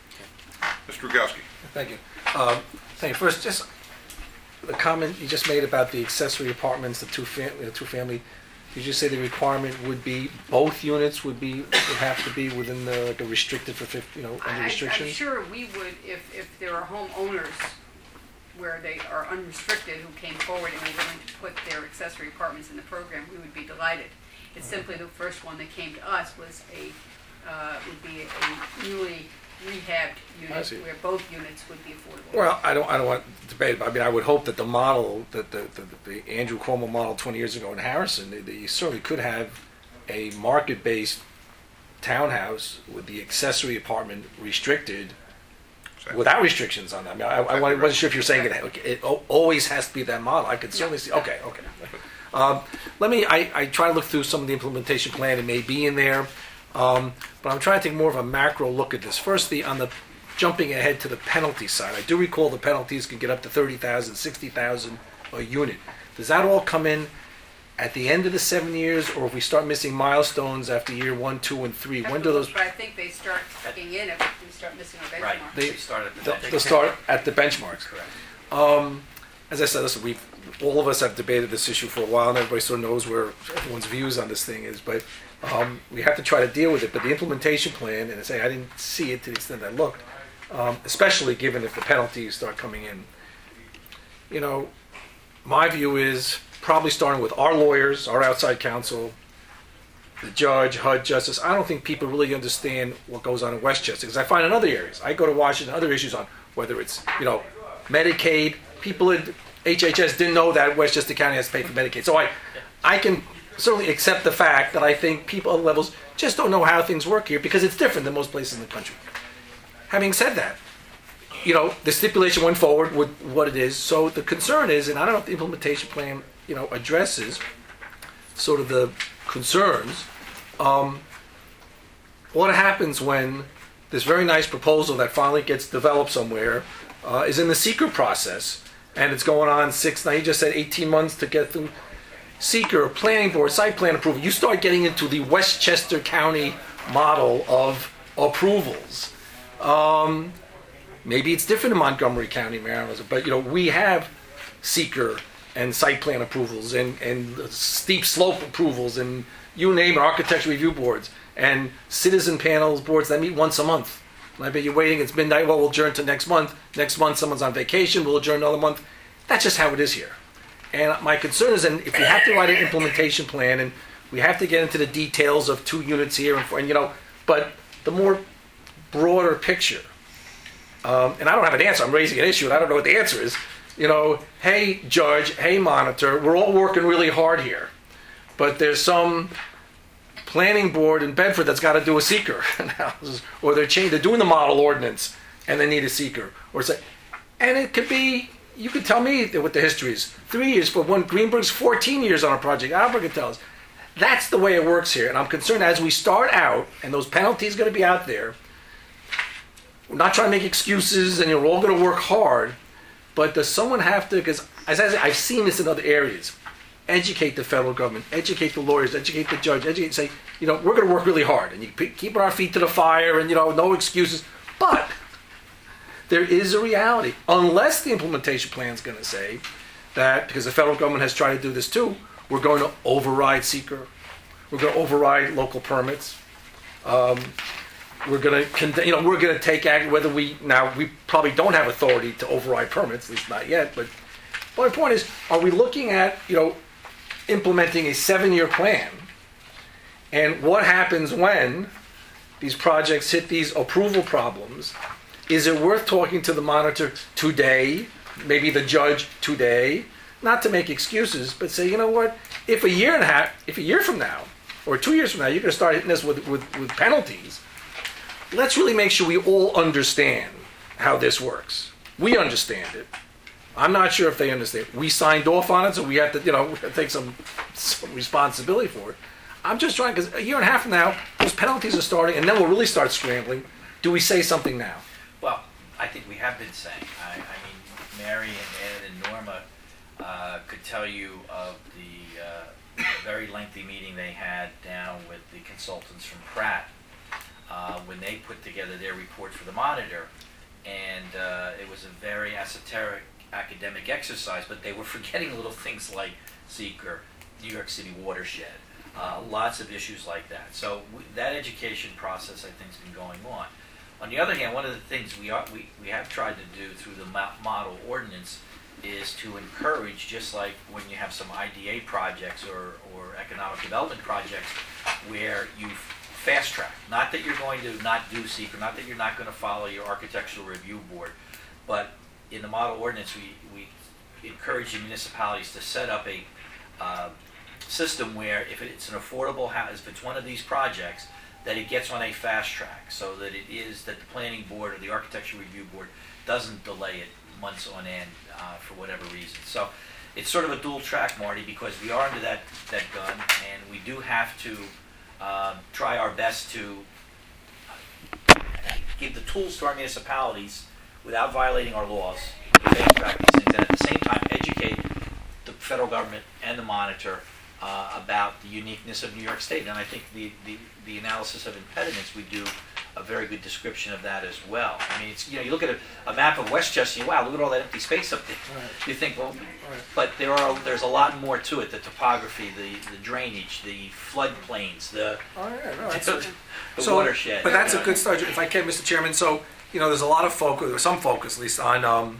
Mister Rogowski. Thank you. Um, Thank you. First, just the comment you just made about the accessory apartments, the two fam, the two family. Did you say the requirement would be both units would be would have to be within the like a restricted for fifty, you know, I- under I- restrictions? I'm sure we would, if, if there are homeowners where they are unrestricted who came forward and were willing to put their accessory apartments in the program, we would be delighted. It's simply the first one that came to us was a, uh, would be a newly rehabbed I unit see. where both units would be affordable. Well, I don't, I don't want to debate, but I mean, I would hope that the model, that the, the, the Andrew Cuomo model twenty years ago in Harrison, that you certainly could have a market-based townhouse with the accessory apartment restricted Exactly. without restrictions on that. I mean, I, I Exactly wasn't sure if you're saying it, it al- always has to be that model. I could certainly see, okay, okay. Um, let me, I, I try to look through some of the implementation plan, it may be in there, um, but I'm trying to take more of a macro look at this. Firstly, on the jumping ahead to the penalty side, I do recall the penalties can get up to thirty thousand, sixty thousand a unit. Does that all come in at the end of the seven years, or if we start missing milestones after year one, two, and three? When do those, But I think they start kicking in if we start missing our Right. benchmark. They- We started at the they'll, bench. they'll start at the benchmarks? Correct. Um, as I said, listen, we've all of us have debated this issue for a while, and everybody sort of knows where everyone's views on this thing is. But um, we have to try to deal with it. But the implementation plan, and I say I didn't see it to the extent I looked, um, especially given if the penalties start coming in. You know, my view is probably starting with our lawyers, our outside counsel, the judge, H U D, justice. I don't think people really understand what goes on in Westchester, because I find in other areas, I go to Washington, other issues on whether it's, you know, Medicaid, people in H H S didn't know that Westchester County has to pay for Medicaid. So I, I can certainly accept the fact that I think people at other levels just don't know how things work here because it's different than most places in the country. Having said that, you know, the stipulation went forward with what it is. So the concern is, and I don't know if the implementation plan, you know, addresses sort of the concerns. Um, what happens when this very nice proposal that finally gets developed somewhere uh, is in the seeker process, and it's going on six, now you just said eighteen months to get through seeker, planning board, site plan approval. You start getting into the Westchester County model of approvals. Um, maybe it's different in Montgomery County, Maryland, but you know, we have seeker and site plan approvals and, and steep slope approvals and you name it, architecture review boards and citizen panels boards that meet once a month. And I bet you're waiting, it's midnight, well, we'll adjourn to next month. Next month, someone's on vacation, we'll adjourn another month. That's just how it is here. And my concern is, and if we have to write an implementation plan and we have to get into the details of two units here and, four, and you know, but the more broader picture, um, and I don't have an answer, I'm raising an issue and I don't know what the answer is. You know, hey judge, hey monitor, we're all working really hard here, but there's some planning board in Bedford that's got to do a seeker analysis, or they're changing, they're doing the model ordinance and they need a seeker, or say, and it could be you could tell me what the history is. Three years, but when Greenberg's fourteen years on a project, Albert could tell us. That's the way it works here. And I'm concerned as we start out, and those penalties going to be out there, we're not trying to make excuses, and you're all going to work hard, but does someone have to, because as I said, I've seen this in other areas, educate the federal government, educate the lawyers, educate the judge, educate, say, you know, we're going to work really hard, and you keep keeping our feet to the fire, and, you know, no excuses. But there is a reality. Unless the implementation plan is going to say that, because the federal government has tried to do this too, we're going to override seeker, we're going to override local permits, um, we're going to, you know, we're going to take act, whether we, now, we probably don't have authority to override permits, at least not yet, but my point is, are we looking at, you know, implementing a seven-year plan, and what happens when these projects hit these approval problems? Is it worth talking to the monitor today, maybe the judge today, not to make excuses, but say, you know what, if a year and a half, if a year from now, or two years from now, you're going to start hitting us with, with, with penalties, let's really make sure we all understand how this works. We understand it. I'm not sure if they understand. We signed off on it, so we have to, you know, we have to take some, some responsibility for it. I'm just trying, because a year and a half from now, those penalties are starting, and then we'll really start scrambling. Do we say something now? Well, I think we have been saying. I, I mean, Mary and Ed and Norma uh, could tell you of the uh, very lengthy meeting they had down with the consultants from Pratt uh, when they put together their report for the monitor. And uh, it was a very esoteric academic exercise, but they were forgetting little things like seeker, New York City watershed, uh, lots of issues like that. So w- that education process, I think, has been going on. On the other hand, one of the things we are, we, we have tried to do through the mo- model ordinance is to encourage, just like when you have some I D A projects or, or economic development projects, where you fast track. Not that you're going to not do seeker, not that you're not going to follow your architectural review board, but in the model ordinance, we, we encourage the municipalities to set up a uh, system where if it's an affordable house, if it's one of these projects, that it gets on a fast track, so that it is that the planning board or the architectural review board doesn't delay it months on end uh, for whatever reason. So it's sort of a dual track, Marty, because we are under that, that gun, and we do have to uh, try our best to give the tools to our municipalities without violating our laws, to fast track these things, and at the same time educate the federal government and the monitor uh, about the uniqueness of New York State. And I think the, the, the analysis of impediments, we do a very good description of that as well. I mean, it's, you know, you look at a, a map of Westchester, you, wow, look at all that empty space up there. Right. You think, well, Right. but there are there's a lot more to it: the topography, the, the drainage, the floodplains, the, Oh, yeah, no, that's the, the So, watershed. But that's you a know. good start, if I can, Mister Chairman. So, you know, there's a lot of focus, or some focus at least, on um,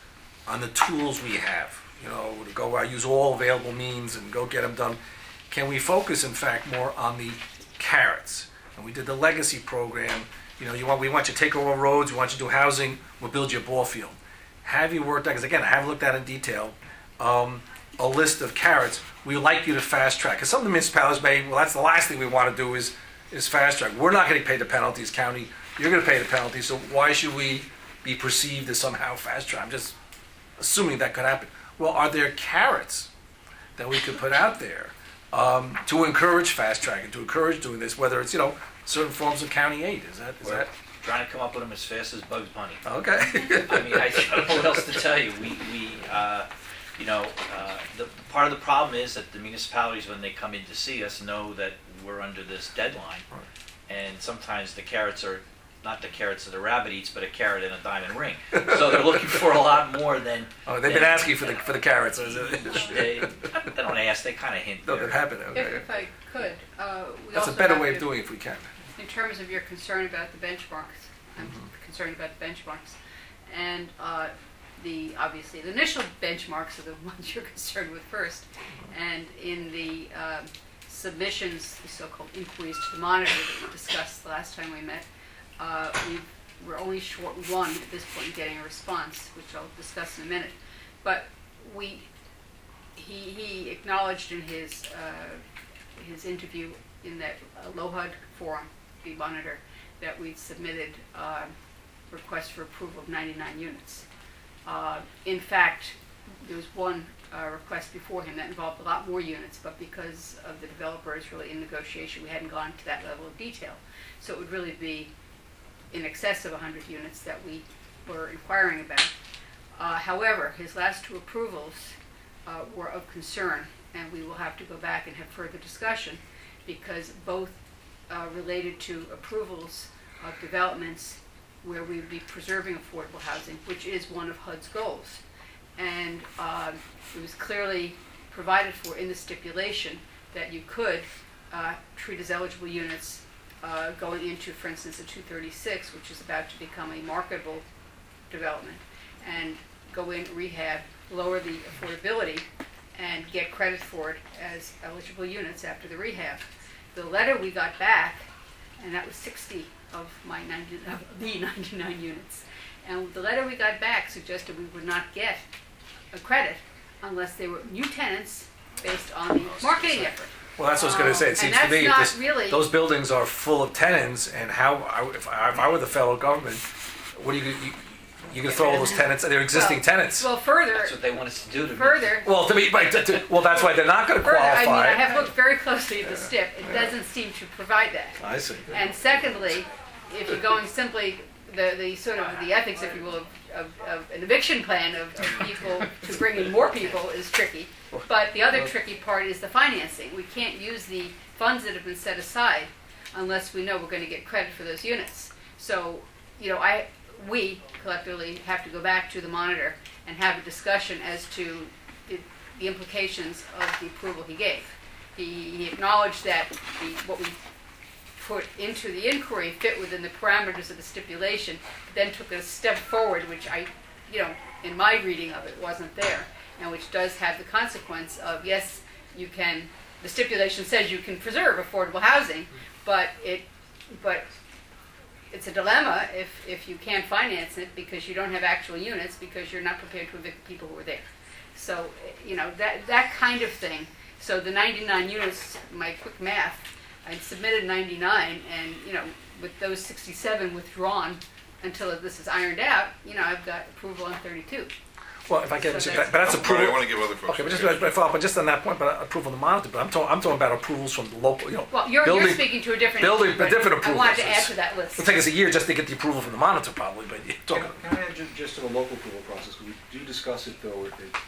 on the tools we have. You know, to go out, use all available means and go get them done. Can we focus, in fact, more on the carrots? And we did the legacy program. You know, you want we want you to take over roads, we want you to do housing, we'll build you a ball field. Have you worked out, because again, I haven't looked at it in detail, um, a list of carrots we would like you to fast track? Because some of the municipalities may, well, that's the last thing we want to do is, is fast track. We're not going to pay the penalties, county, you're going to pay the penalties, so why should we be perceived as somehow fast track? I'm just assuming that could happen. Well, are there carrots that we could put out there um, to encourage fast tracking, to encourage doing this, whether it's, you know, certain forms of county aid? Is that, is We're that, trying to come up with them as fast as Bugs Bunny. okay? I mean, I don't know what else to tell you. We, we uh, you know, uh, the part of the problem is that the municipalities, when they come in to see us, know that we're under this deadline. Right. And sometimes the carrots are not the carrots that a rabbit eats, but a carrot and a diamond ring. So they're looking for a lot more than. Oh, they've been than- asking for the, for the carrots. Is it? They, they don't ask, they kind of hint. No, there. that happened, If, okay. if I could, uh, we That's a also better have way of to- doing it if we can. in terms of your concern about the benchmarks, I'm concerned about the benchmarks. And uh, the, obviously, the initial benchmarks are the ones you're concerned with first. And in the um, submissions, the so-called inquiries to the monitor that we discussed the last time we met, uh, we we're only short one at this point in getting a response, which I'll discuss in a minute. But we, he, he acknowledged in his uh, his interview in that uh, LOHUD forum, the monitor, that we submitted uh, requests for approval of ninety-nine units. Uh, In fact, there was one uh, request before him that involved a lot more units, but because of the developers really in negotiation, we hadn't gone to that level of detail. So it would really be in excess of one hundred units that we were inquiring about. Uh, However, his last two approvals uh, were of concern, and we will have to go back and have further discussion, because both uh, related to approvals of developments where we would be preserving affordable housing, which is one of H U D's goals. And um, it was clearly provided for in the stipulation that you could uh, treat as eligible units uh, going into, for instance, a two thirty-six, which is about to become a marketable development, and go in, rehab, lower the affordability, and get credit for it as eligible units after the rehab. The letter we got back, and that was sixty of my ninety, of the ninety-nine units, and the letter we got back suggested we would not get a credit unless they were new tenants based on the marketing effort. Well, that's what I was going to say. It Um, seems and to me that's if not really- those buildings are full of tenants, and how I, if, I, if I were the federal government, what are you you you going to throw all those tenants? They're existing Well- tenants. Well, further, That's what they want us to do to. further, Well, to me, right, to, to, well, that's why they're not going to further, I qualify. mean, I have looked very closely at the stip. It doesn't seem to provide that. I see. And secondly, if you're going simply, the, the sort of the ethics, if you will, of, of, of an eviction plan of, of people to bring in more people is tricky. But the other tricky part is the financing. We can't use the funds that have been set aside unless we know we're going to get credit for those units. So, you know, I, we collectively have to go back to the monitor and have a discussion as to the, the implications of the approval he gave. He, he acknowledged that the, what we put into the inquiry fit within the parameters of the stipulation, then took a step forward, which I, you know, in my reading of it wasn't there, and which does have the consequence of, yes, you can, the stipulation says you can preserve affordable housing, but it, but it's a dilemma if, if you can't finance it because you don't have actual units, because you're not prepared to evict the people who are there. So, you know, that, that kind of thing. So the ninety-nine units, my quick math, I submitted ninety-nine, and, you know, with those sixty-seven withdrawn until this is ironed out, you know, I've got approval on thirty-two. Well, if I get, So but that's- that's Right, approval. I want to give other folks. Okay, but a just chance. but follow up, but just on that point, but approval of the monitor. But I'm talking, I'm talking about approvals from the local, you know, Well, you're, building. you're speaking to a different building- issue, but different I wanted to approvals. add to that list. It'll take us a year just to get the approval from the monitor, probably. But you're Can talking. can I add ju- just to the local approval process, because we do discuss it though,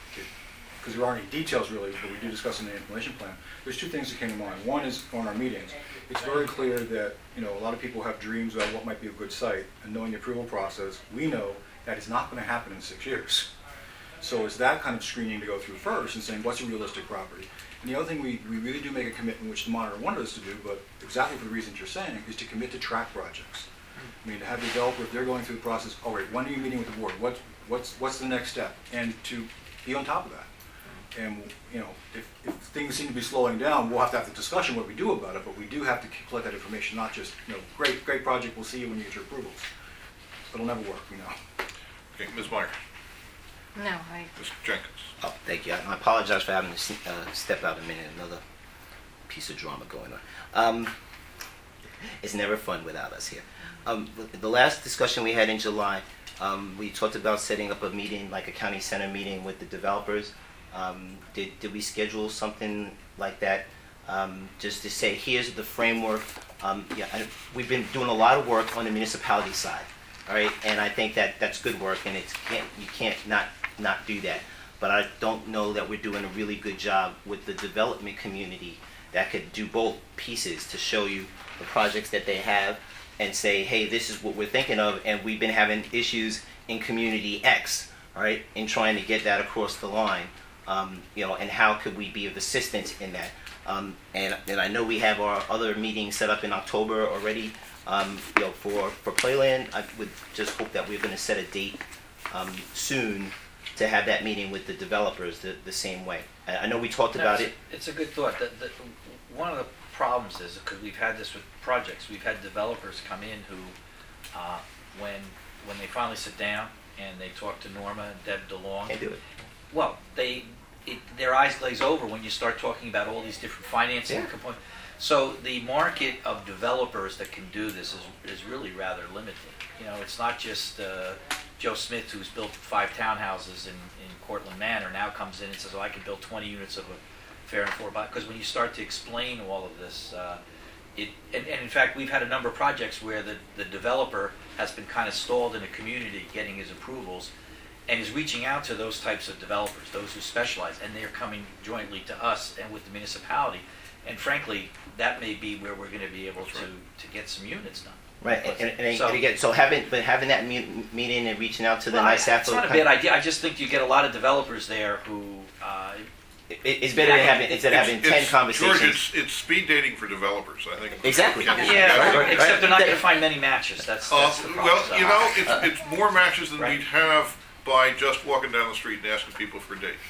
because there aren't any details really, but we do discuss it in the information plan. There's two things that came to mind. One is on our meetings. It's very clear that, you know, a lot of people have dreams about what might be a good site, and knowing the approval process, we know that it's not going to happen in six years. So it's that kind of screening to go through first and saying, what's a realistic property? And the other thing we, we really do make a commitment, which the monitor wanted us to do, but exactly for the reasons you're saying, is to commit to track projects. I mean, to have developers, if they're going through the process, all right, when are you meeting with the board? What, what's, what's the next step? And to be on top of that. And, you know, if, if things seem to be slowing down, we'll have to have the discussion what we do about it, but we do have to collect that information, not just, you know, great, great project, we'll see you when you get your approvals. It'll never work, we know. Okay, Miz Meyer, No, I, Mister Jenkins. Oh, thank you. I apologize for having to s- uh, step out a minute. Another piece of drama going on. Um, it's never fun without us here. Um, the- the last discussion we had in July, um, we talked about setting up a meeting, like a county center meeting with the developers. Um, did, did we schedule something like that? Um, just to say, here's the framework. Um, yeah, I, we've been doing a lot of work on the municipality side. All right, and I think that that's good work, and it's can't you can't not not do that. But I don't know that we're doing a really good job with the development community that could do both pieces to show you the projects that they have and say, hey, this is what we're thinking of, and we've been having issues in community X, all right, in trying to get that across the line, um, you know, and how could we be of assistance in that? Um, and and I know we have our other meeting set up in October already. Um, you know, for, for Playland, I would just hope that we're going to set a date um, soon to have that meeting with the developers the, the same way. I, I know we talked about That's- it. It's a good thought. The, the, one of the problems is, because we've had this with projects, we've had developers come in who, uh, when when they finally sit down and they talk to Norma and Deb DeLong, Can't do it. well, they it, their eyes glaze over when you start talking about all these different financing Yeah. components. So the market of developers that can do this is is really rather limited. You know, it's not just uh, Joe Smith, who's built five townhouses in, in Cortland Manor, now comes in and says, oh, I can build twenty units of a fair and affordable, because when you start to explain all of this, uh, it, and, and in fact, we've had a number of projects where the, the developer has been kind of stalled in a community getting his approvals, and is reaching out to those types of developers, those who specialize, and they're coming jointly to us and with the municipality. And frankly, that may be where we're going to be able to, to get some units done. Right, and, and, So- and again, so having, but having that me- meeting and reaching out to the Well, nice It's not a bad idea. I just think you get a lot of developers there who, uh, It, it's better than having, instead of having It's- ten it's- conversations. George, it's, it's speed dating for developers, I think. Exactly. Yeah, yeah, right, right, right. except they're not That- going to find many matches. That's, Uh, that's the problem. well, So- you know, it's, it's more matches than Right. we'd have by just walking down the street and asking people for dates.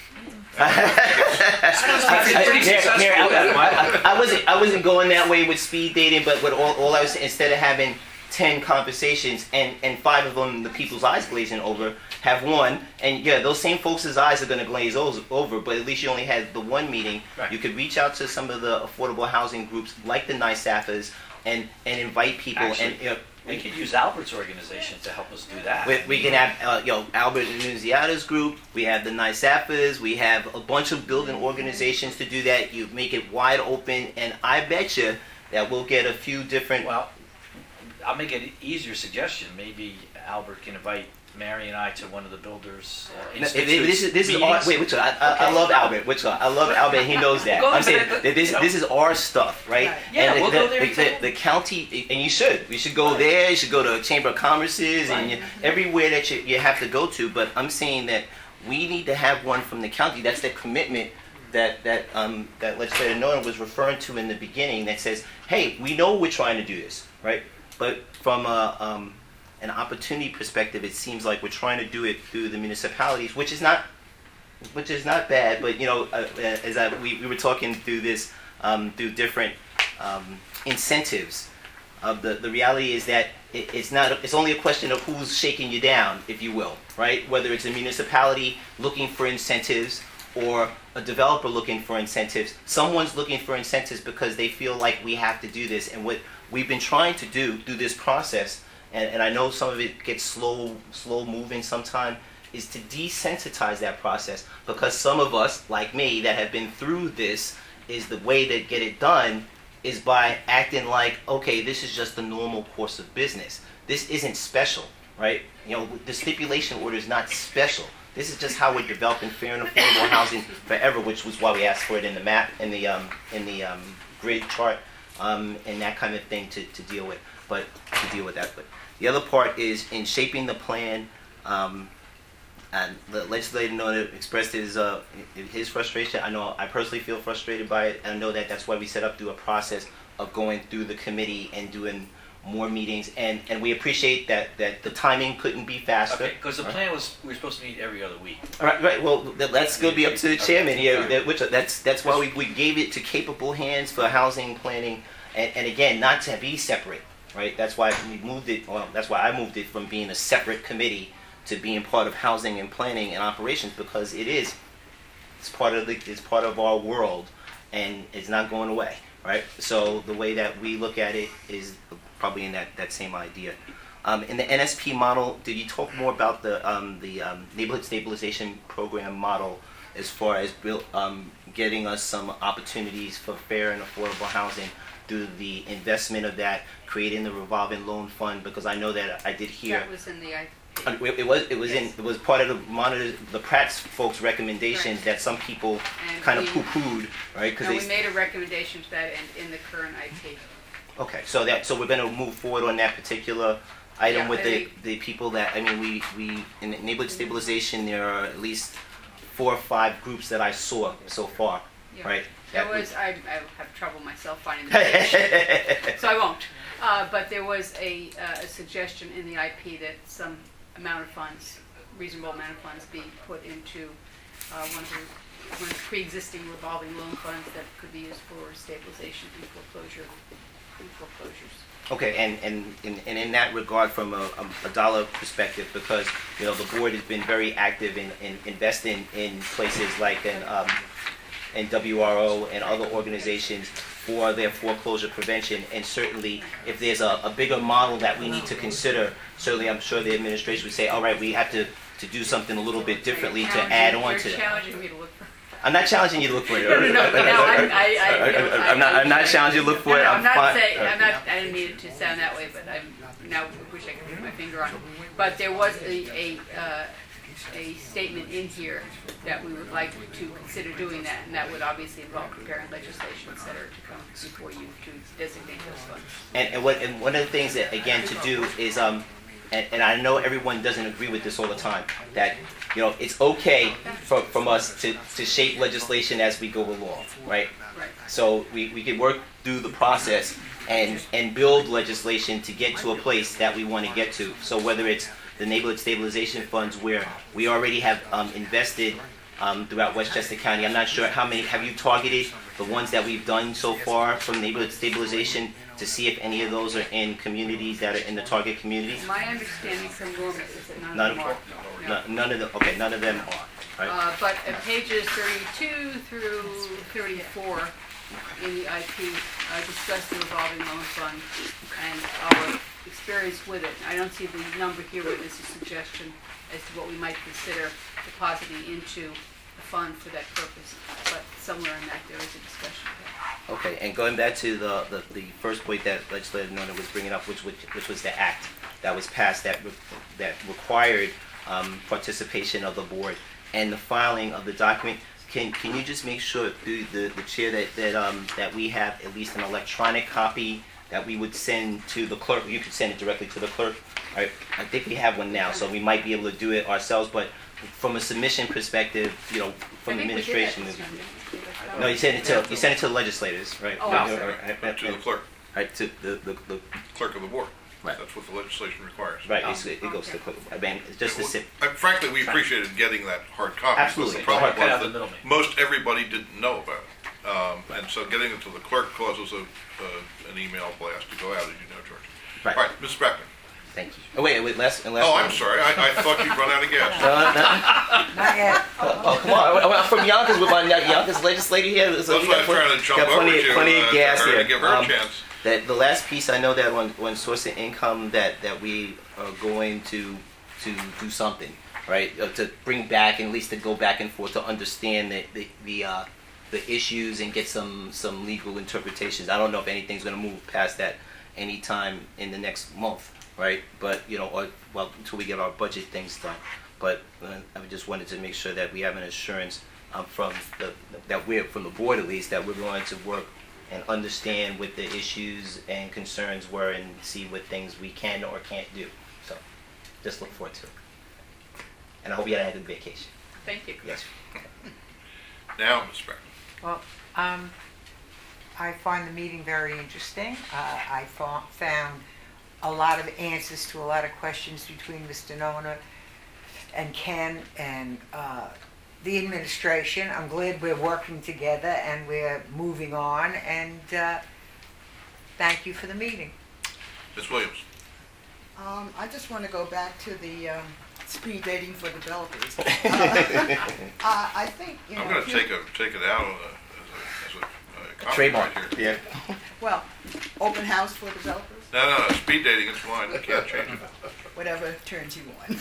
I've been pretty Mary- successful Mary, I, with that. I- I- I wasn't, I wasn't going that way with speed dating, but what all, all I was, instead of having ten conversations and, and five of them the people's eyes glazing over, have one, and yeah, those same folks' eyes are going to glaze o- over, but at least you only had the one meeting. Right. You could reach out to some of the affordable housing groups like the NISAFAs and, and invite people. Actually, and you know, We could use Albert's organization to help us do that. we, we can have uh, you know Albert Annunziata's group. We have the NISAFAs. We have a bunch of building organizations to do that. You make it wide open, and I bet you that we'll get a few different. Well, I'll make an easier suggestion. Maybe Albert can invite Mary and I to one of the builders uh, No, institutes this is this is our, meetings. wait, which one? I, I, I Okay. love Albert. Which one? I love Albert. He knows that. Go I'm ahead, saying but- that this you know. this is our stuff, right? Right. Yeah, and we'll the, go there the, and the, tell the county, and you should. You should go Right. there. You should go to Chamber of Commerce's and Right. you, everywhere that you, you have to go to. But I'm saying that we need to have one from the county. That's the commitment that that um that legislator Norton was referring to in the beginning. That says, hey, we know we're trying to do this, right? But from a um an opportunity perspective, it seems like we're trying to do it through the municipalities, which is not, which is not bad. But you know, uh, as I, we we were talking through this, um, through different um, incentives. Of the the reality is that it, it's not. It's only a question of who's shaking you down, if you will, right? Whether it's a municipality looking for incentives or a developer looking for incentives. Someone's looking for incentives because they feel like we have to do this, and what we've been trying to do through this process. And, and I know some of it gets slow, slow moving sometimes, is to desensitize that process, because some of us, like me, that have been through this, is the way to get it done is by acting like, okay, this is just the normal course of business. This isn't special, right? You know, the stipulation order is not special. This is just how we're developing fair and affordable housing forever, which was why we asked for it in the map, in the um, in the um, grid chart, um, and that kind of thing to, to deal with. But to deal with that, but. The other part is in shaping the plan, um, and the legislator know that expressed his uh, his frustration. I know I personally feel frustrated by it, and I know that that's why we set up through a process of going through the committee and doing more meetings, and, and we appreciate that, that the timing couldn't be faster. Okay, because the plan was we were supposed to meet every other week. All right, right. Well, that- that's going to be up to the chairman here. Okay. That, which that's that's why we, we gave it to capable hands for housing planning, and, and again, not to be separate. Right. That's why we moved it. Well, that's why I moved it from being a separate committee to being part of housing and planning and operations, because it is. It's part of the. It's part of our world, and it's not going away. Right. So the way that we look at it is probably in that, that same idea. Um, in the N S P model, did you talk more about the um, the um, neighborhood stabilization program model as far as build, um, getting us some opportunities for fair and affordable housing through the investment of that, creating the revolving loan fund? Because I know that I did hear That was in the I P. uh, it, it was it was Yes. in it was part of the monitor the Pratt's folks' recommendations Right. that some people And kind of we- poo-pooed, right? No, we they made a recommendation to that in, in the current I P. okay, so that so we're going to move forward on that particular item Yeah, with I the think- the people that I mean we we in neighborhood stabilization there are at least four or five groups that I saw so far, Yeah. right? There That was, I, I have trouble myself finding the page, so I won't. Uh, but there was a, uh, a suggestion in the I P that some amount of funds, reasonable amount of funds be put into uh, one of the, one of the pre-existing revolving loan funds that could be used for stabilization and foreclosure, and foreclosures. Okay, and, and, and, and in that regard, from a, a dollar perspective, because you know the board has been very active in, in investing in places like in, um, in W R O and other organizations for their foreclosure prevention. And certainly, if there's a, a bigger model that we need to consider, certainly I'm sure the administration would say, all right, we have to, to do something a little bit differently to add on to You're that. challenging me to look for. I'm not challenging you to look for it. No, no, no, no, I'm, I, I, you know, I- I'm not, I'm not challenging you to look for No, it. no, I'm I'm not fine. saying, I'm not, I didn't mean it to sound that way, but I now wish I could put my finger on it. But there was a, a, uh, a statement in here that we would like to consider doing that, and that would obviously involve preparing legislation, et cetera, to come before you to designate those funds. And, and what and one of the things that again to do is um and, and I know everyone doesn't agree with this all the time, that you know it's okay for, from us to, to shape legislation as we go along, right? Right. So we, we can work through the process and and build legislation to get to a place that we want to get to. So whether it's the neighborhood stabilization funds where we already have um, invested um, throughout Westchester County. I'm not sure how many, have you targeted the ones that we've done so far from neighborhood stabilization to see if any of those are in communities that are in the target communities? My understanding from Norman is that none None of of them them. are. No. No, none of them. Okay, none of them are. Right. Uh, but at pages thirty-two through thirty-four in the I P, I discussed the revolving loan fund and our experience with it. I don't see the number here, but it's a suggestion as to what we might consider depositing into the fund for that purpose. But somewhere in that, there is a discussion of that. Okay, and going back to the, the, the first point that Legislator Nona was bringing up, which, which which was the act that was passed that re- that required um, participation of the board and the filing of the document. Can can you just make sure through the, the chair that that um that we have at least an electronic copy that we would send to the clerk? You could send it directly to the clerk. I, I think we have one now, so we might be able to do it ourselves. But from a submission perspective, you know, from the I think we did administration. that this time, didn't we? No, you sent it to you sent it to the legislators, right? Oh, I'm No, sorry. right, right, To the right, clerk, right, to the, the, the clerk of the board. Right. That's what the legislation requires. right. It's, it goes to the clerk. I mean, it's just a sim. Uh, Frankly, we appreciated getting that hard copy. Absolutely. The problem Hard cut out was the that middleman. most everybody didn't know about it. Um, and so getting it to the clerk causes a, uh, an email blast to go out, as you know, George. Right. All right, Miz Beckman. Thank you. Oh wait, wait. Last and last. Oh, one. I'm sorry. I, I thought you'd run out of gas. No, no. Not yet. Oh, come on. I'm from Yonkers with my Yonkers legislator here. So That's we why I got was plen- trying to jump got over plenty, to, plenty uh, of gas to her here. to give her Um, a chance. That the last piece, I know that one, one source of income that, that we are going to to do something, right? Uh, to bring back and at least to go back and forth to understand the the the, uh, the issues and get some some legal interpretations. I don't know if anything's going to move past that anytime in the next month, right? But you know, or, well, until we get our budget things done. But uh, I just wanted to make sure that we have an assurance um, from the that we're from the board at least that we're going to work and understand what the issues and concerns were and see what things we can or can't do. So just look forward to it. And I hope you had a good vacation. Thank you. Yes. Now, Miz Beckman. Well, um, I find the meeting very interesting. Uh, I fo- found a lot of answers to a lot of questions between Mister Nona and Ken and uh, the administration. I'm glad we're working together and we're moving on, and uh, thank you for the meeting. Miz Williams. Um, I just want to go back to the um, speed dating for developers. Uh, uh, I think, you know. I'm going if to you- take a take it out on a, as a, as a uh, comment Trademark. right here. Yeah. Well, open house for developers, No, no, no. Speed dating is fine. We can't change it. whatever turns you on.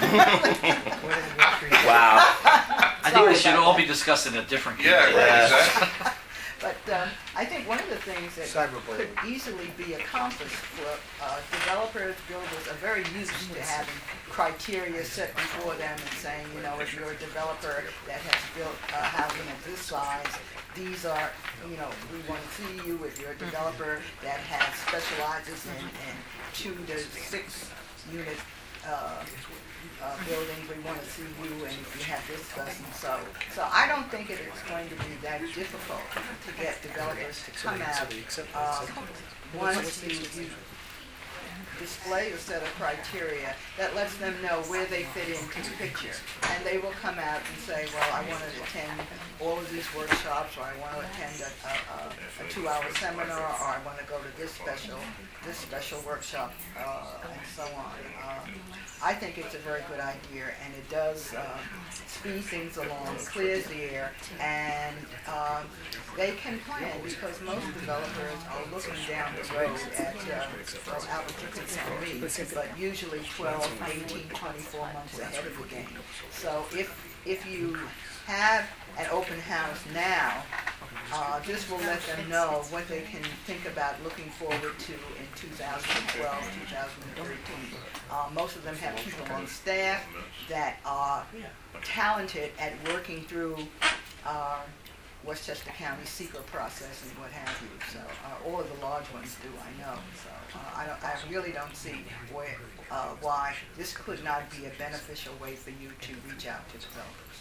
Wow. I think this should all be discussed in a different Yeah, committee. right. Yeah. Exactly. But um, I think one of the things that Cyberbullying. could easily be accomplished for uh, developers, builders are very used to having criteria set before them and saying, you know, if you're a developer that has built uh, housing of this size, these are, you know, we want to see you. If you're a developer that has specializes in, in two to six unit uh, uh, buildings, we want to see you, and if you have this, this, and so. So I don't think it is going to be that difficult to get developers to come out. Uh, once you, you display a set of criteria that lets them know where they fit into the picture. And they will come out and say, well, I want to attend all of these workshops, or I want to attend a, a, a, a two-hour seminar, or I want to go to this special, this special workshop, uh, and so on. Uh, I think it's a very good idea, and it does um, speed things along, clears the air, and um, they can plan, because most developers are looking down the road at, uh, well, Albert, you can tell me, but usually twelve, eighteen, twenty-four months ahead of the game. So if, if you have an open house now, uh, this will let them know what they can think about looking forward to in two thousand twelve, two thousand thirteen. Uh, most of them have people on staff that are talented at working through uh, Westchester County secret process and what have you. So, uh, all of the large ones do, I know. So, uh, I, don't, I really don't see where, uh, why this could not be a beneficial way for you to reach out to developers.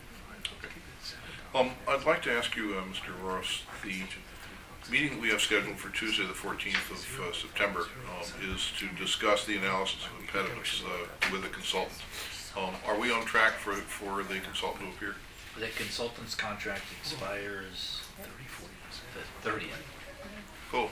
Um, I'd like to ask you, uh, Mister Ross, the meeting that we have scheduled for Tuesday, the fourteenth of uh, September, um, is to discuss the analysis of impediments uh, with a consultant. Um, are we on track for for the consultant to appear? The consultant's contract expires the thirtieth. Cool.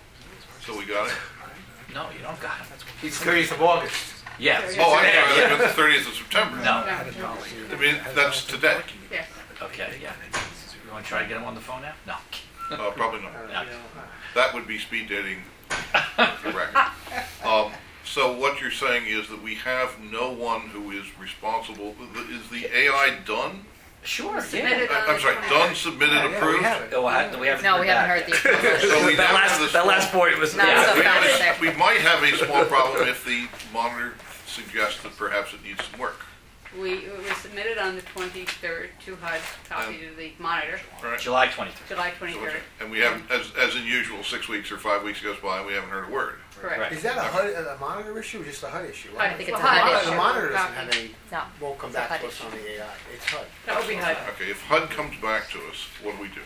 So we got it? No, you don't got it. It's thirtieth of August. Yeah. Oh, I thought it was the thirtieth of September. No. I mean, that's today. Yeah. Okay, yeah. You want to try to get him on the phone now? No. Uh, probably not. No. That would be speed dating correct. Um, so what you're saying is that we have no one who is responsible. Is the A I done? Sure, Submitted yeah. on I'm the sorry, done, submitted, Yeah, yeah, approved? we have it. Oh, I- we haven't No, we haven't back. heard the. So we that have last this that small- last point was Not Yeah, so we, have fast a- there. we might have a small problem if the monitor suggests that perhaps it needs some work. We, it was submitted on the twenty-third to H U D, copied to the monitor, Right? July twenty-third. July twenty-third. And we haven't, as, as in usual, six weeks or five weeks goes by and we haven't heard a word. Correct. Is that a H U D, a monitor issue, or just a H U D issue? I think it's Well, a H U D HUD The issue. monitor doesn't Copy. have any, No. won't come It's a back H to U D us on the A I. It's H U D. That will be H U D. Okay, if H U D comes back to us, what do we do?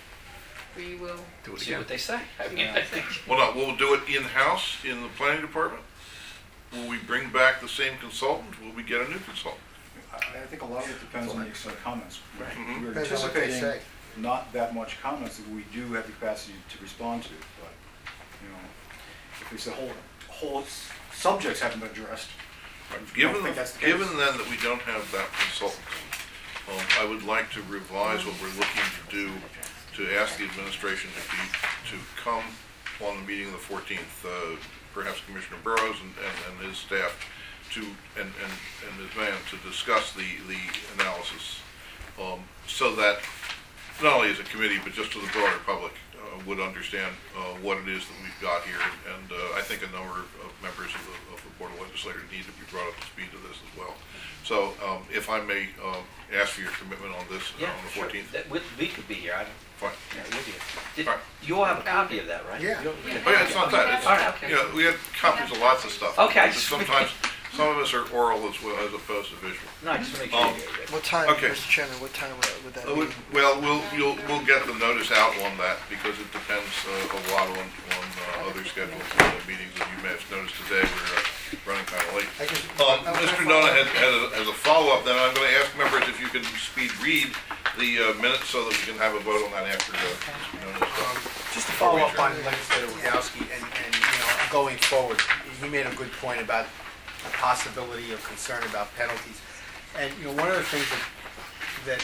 We will, Do it See again. what they say. I mean, Yeah. I think. Well, no, we'll do it in-house in the planning department? Will we bring back the same consultant? Will we get a new consultant? I I think a lot of it depends on the extent of comments. Mhm. We're Depends on what they anticipating say. not that much comments that we do have the capacity to respond to, but, you know, if there's a whole, whole s- subjects haven't been addressed, I don't Given, think that's the case. given then that we don't have that consultant, um, I would like to revise what we're looking to do to ask the administration to be, to come on the meeting of the fourteenth, uh, perhaps Commissioner Burrows and, and, and his staff to, and, and, and Miz Mann, to discuss the, the analysis, um, so that not only as a committee, but just to the broader public, uh, would understand, uh, what it is that we've got here. And, uh, I think a number of of members of the, of the Board of Legislators need to be brought up to speed to this as well. So, um, if I may, um, ask for your commitment on this uh, Yeah, on the sure. fourteenth. That- We we could be here. I don't. Fine. Yeah, we'll be here. Did, All right. you all have a copy of that, right? Yeah. Oh, yeah, it's not that, it's, All right, okay. you know, we have copies of lots of stuff. Okay. But sometimes, some of us are oral as well, as opposed to visual. No, just to make sure. Um, you get it. What time, Okay. Mister Chairman, what time uh, would that Uh, be? we- Well, we'll, you'll, we'll get the notice out on that because it depends uh, a lot on, on uh, other schedules and uh, meetings. As you may have noticed today, we're uh, running kind of late. I just, Um, I was Mister gonna Nona follow has, up- has a, has a follow-up, then I'm gonna ask members if you can speed read the uh, minutes so that we can have a vote on that after, uh, Mister Nona's done. Just to follow up on Legislator Wodowski, and, and, you know, going forward, he made a good point about the possibility of concern about penalties. And, you know, one of the things that, that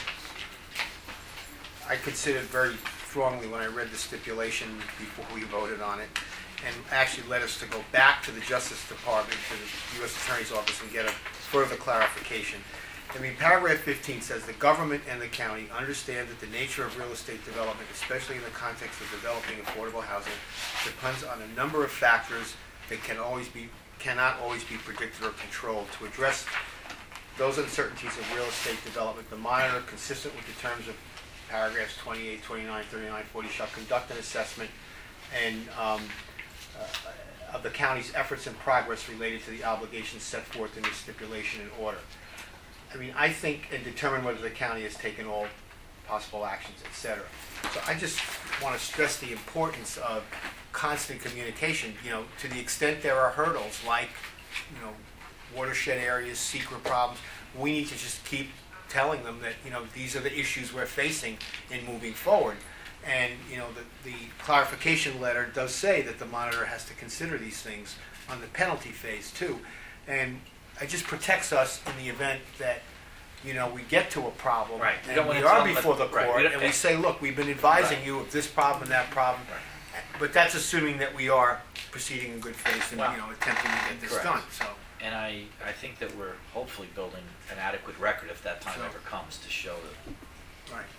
I considered very strongly when I read the stipulation before we voted on it, and actually led us to go back to the Justice Department, to the U S Attorney's Office, and get a further clarification. I mean, paragraph fifteen says, "The government and the county understand that the nature of real estate development, especially in the context of developing affordable housing, depends on a number of factors that can always be, cannot always be predicted or controlled. To address those uncertainties of real estate development, the monitor, consistent with the terms of paragraphs twenty-eight, twenty-nine, thirty-nine, forty, shall conduct an assessment and um, uh, of the county's efforts and progress related to the obligations set forth in the stipulation and order." I mean, I think, and determine whether the county has taken all possible actions, et cetera. So I just want to stress the importance of constant communication, you know, to the extent there are hurdles like, you know, watershed areas, secret problems, we need to just keep telling them that, you know, these are the issues we're facing in moving forward. And, you know, the, the clarification letter does say that the monitor has to consider these things on the penalty phase too. And it just protects us in the event that, you know, we get to a problem. Right. We And don't we wanna are tell them before the that- right, we court, don't- and we say, look, we've been advising Right. you of this problem and that problem. But that's assuming that we are proceeding in good faith and, Well, you know, attempting to get this correct. done, so. And I, I think that we're hopefully building an adequate record if that time So- ever comes to show that. Right.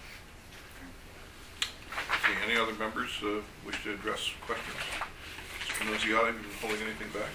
Okay, any other members uh, wish to address questions? Mister Nunziata, have you been holding anything back?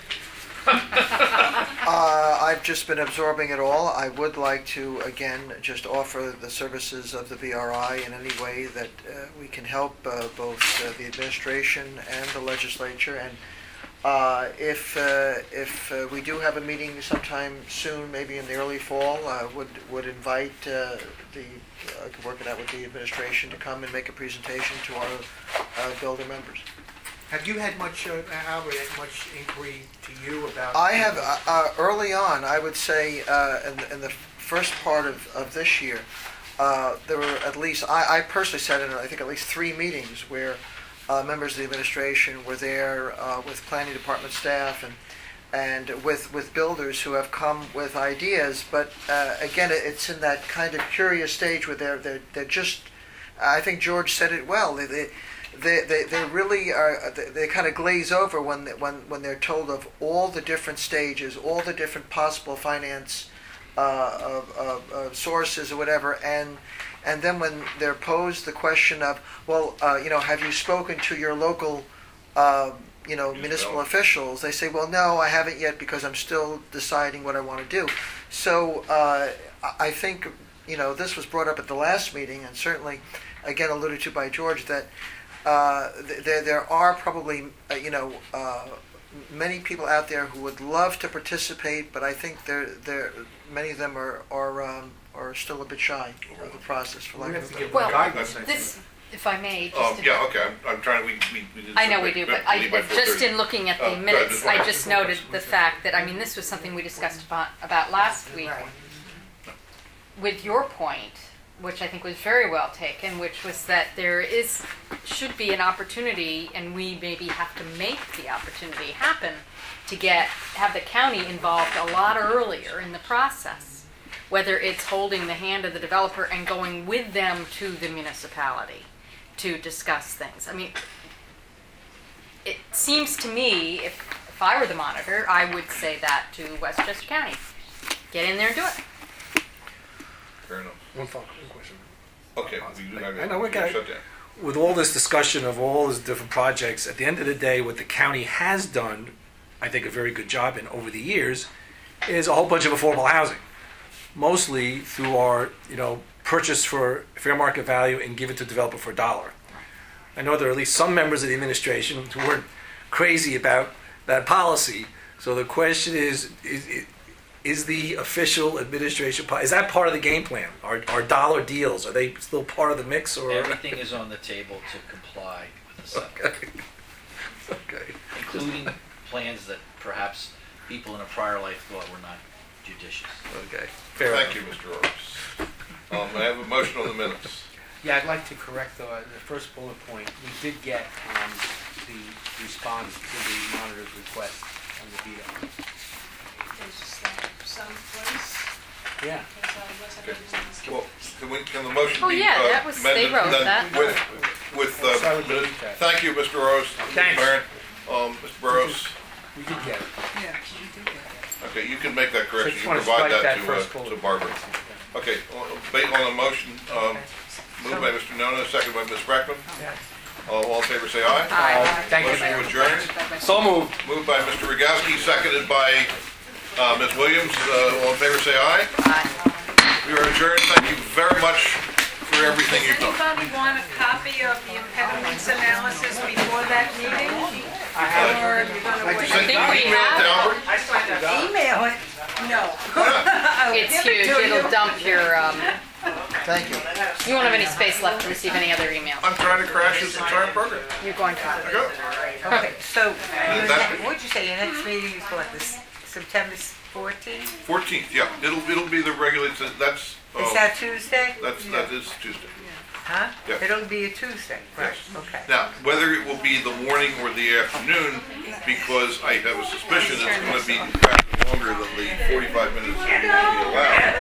Uh, I've just been absorbing it all. I would like to, again, just offer the services of the B R I in any way that uh, we can help uh, both uh, the administration and the legislature. And uh, if uh, if uh, we do have a meeting sometime soon, maybe in the early fall, uh, would would invite uh, the I could work it out with the administration to come and make a presentation to our uh, builder members. Have you had much, uh, Albert, had much inquiry to you about? I have, uh, uh, early on, I would say, uh, in, the- in the first part of, of this year, uh, there were at least, I, I personally sat in, I think, at least three meetings where uh, members of the administration were there uh, with planning department staff and and with, with builders who have come with ideas. But uh, again, it- it's in that kind of curious stage where they're, they're, they're just, I think George said it well, they, they, They, they, they really are, they, they kind of glaze over when, they- when, when they're told of all the different stages, all the different possible finance uh, of, of, of sources or whatever, and and then when they're posed the question of, well, uh, you know, have you spoken to your local, uh, you know, municipal officials? They say, well, no, I haven't yet because I'm still deciding what I want to do. So uh, I I think, you know, this was brought up at the last meeting, and certainly, again, alluded to by George, that Uh, th- there, there are probably, uh, you know, uh, many people out there who would love to participate, but I think there, there, many of them are, are, um, are still a bit shy of the process, for lack We of have to a give better. them Well, guidance, I think. this, if I may, just Um, to- yeah, okay, I'm, I'm trying, we, we, we did. I know we do, but I, leave by just 4:30. in looking at Oh, the go ahead, minutes, just I one. just noted the fact that, I mean, this was something we discussed about, about last week. With your point, which I think was very well taken, which was that there is, should be an opportunity, and we maybe have to make the opportunity happen, to get, have the county involved a lot earlier in the process. Whether it's holding the hand of the developer and going with them to the municipality to discuss things. I mean, it seems to me, if, if I were the monitor, I would say that to Westchester County. Get in there and do it. Fair enough. One follow one question. Okay, we do have. I know, we we got- shut down. With all this discussion of all these different projects, at the end of the day, what the county has done, I think a very good job in over the years, is a whole bunch of affordable housing. Mostly through our, you know, purchase for fair market value and give it to developer for a dollar. I know there are at least some members of the administration who weren't crazy about that policy. So the question is, is, is the official administration, po- is that part of the game plan? Are, are dollar deals, are they still part of the mix, or? Everything is on the table to comply with the settlement, Okay. Okay. including plans that perhaps people in a prior life thought were not judicious. Okay. Fair Thank enough. you, Mister Rhodes. Um, I have a motion on the minutes. Yeah, I'd like to correct the, the first bullet point. We did get um, the response to the monitor's request on the veto. Yeah. Well, can we, can the motion Oh, be yeah, uh, that was- they amended wrote then that. with, with, uh, So I would delete that. thank you, Mister Rose. Thanks. Baron. Um, Mister Burrows, We did get it. Yeah, we do get that. okay, you can make that So I correction, just you want to provide strike that that to, first uh, bullet. to Barbara. Okay, well, based on the motion, um, moved by Mister Nona, second by Miz Breckman. Uh, all in favor, say aye. Aye. Thank you, Motion to Mayor. adjourn. So moved. Moved by Mister Rogowski, seconded by, uh, Miz Williams. Uh, all in favor, say aye. We are adjourned. Thank you very much for everything you've done. Anybody want a copy of the impediments analysis before that meeting? Or you're gonna wait? Send- think we email it to have Albert. Email it? No. It's huge, it'll dump your, um, Thank you. you won't have any space left to receive any other emails. I'm trying to crash this entire program. You're going to. There you go. Okay, so, your that- ne- what'd you say, your next meeting is what, this September fourteenth? Fourteenth, yeah, it'll, it'll be the regular, that's, Is uh, that Tuesday? that's, that is Tuesday. Huh? Yeah. It'll be a Tuesday, right, Yes. okay. Now, whether it will be the morning or the afternoon, because I have a suspicion it's gonna be rather longer than the forty-five minutes that we allowed.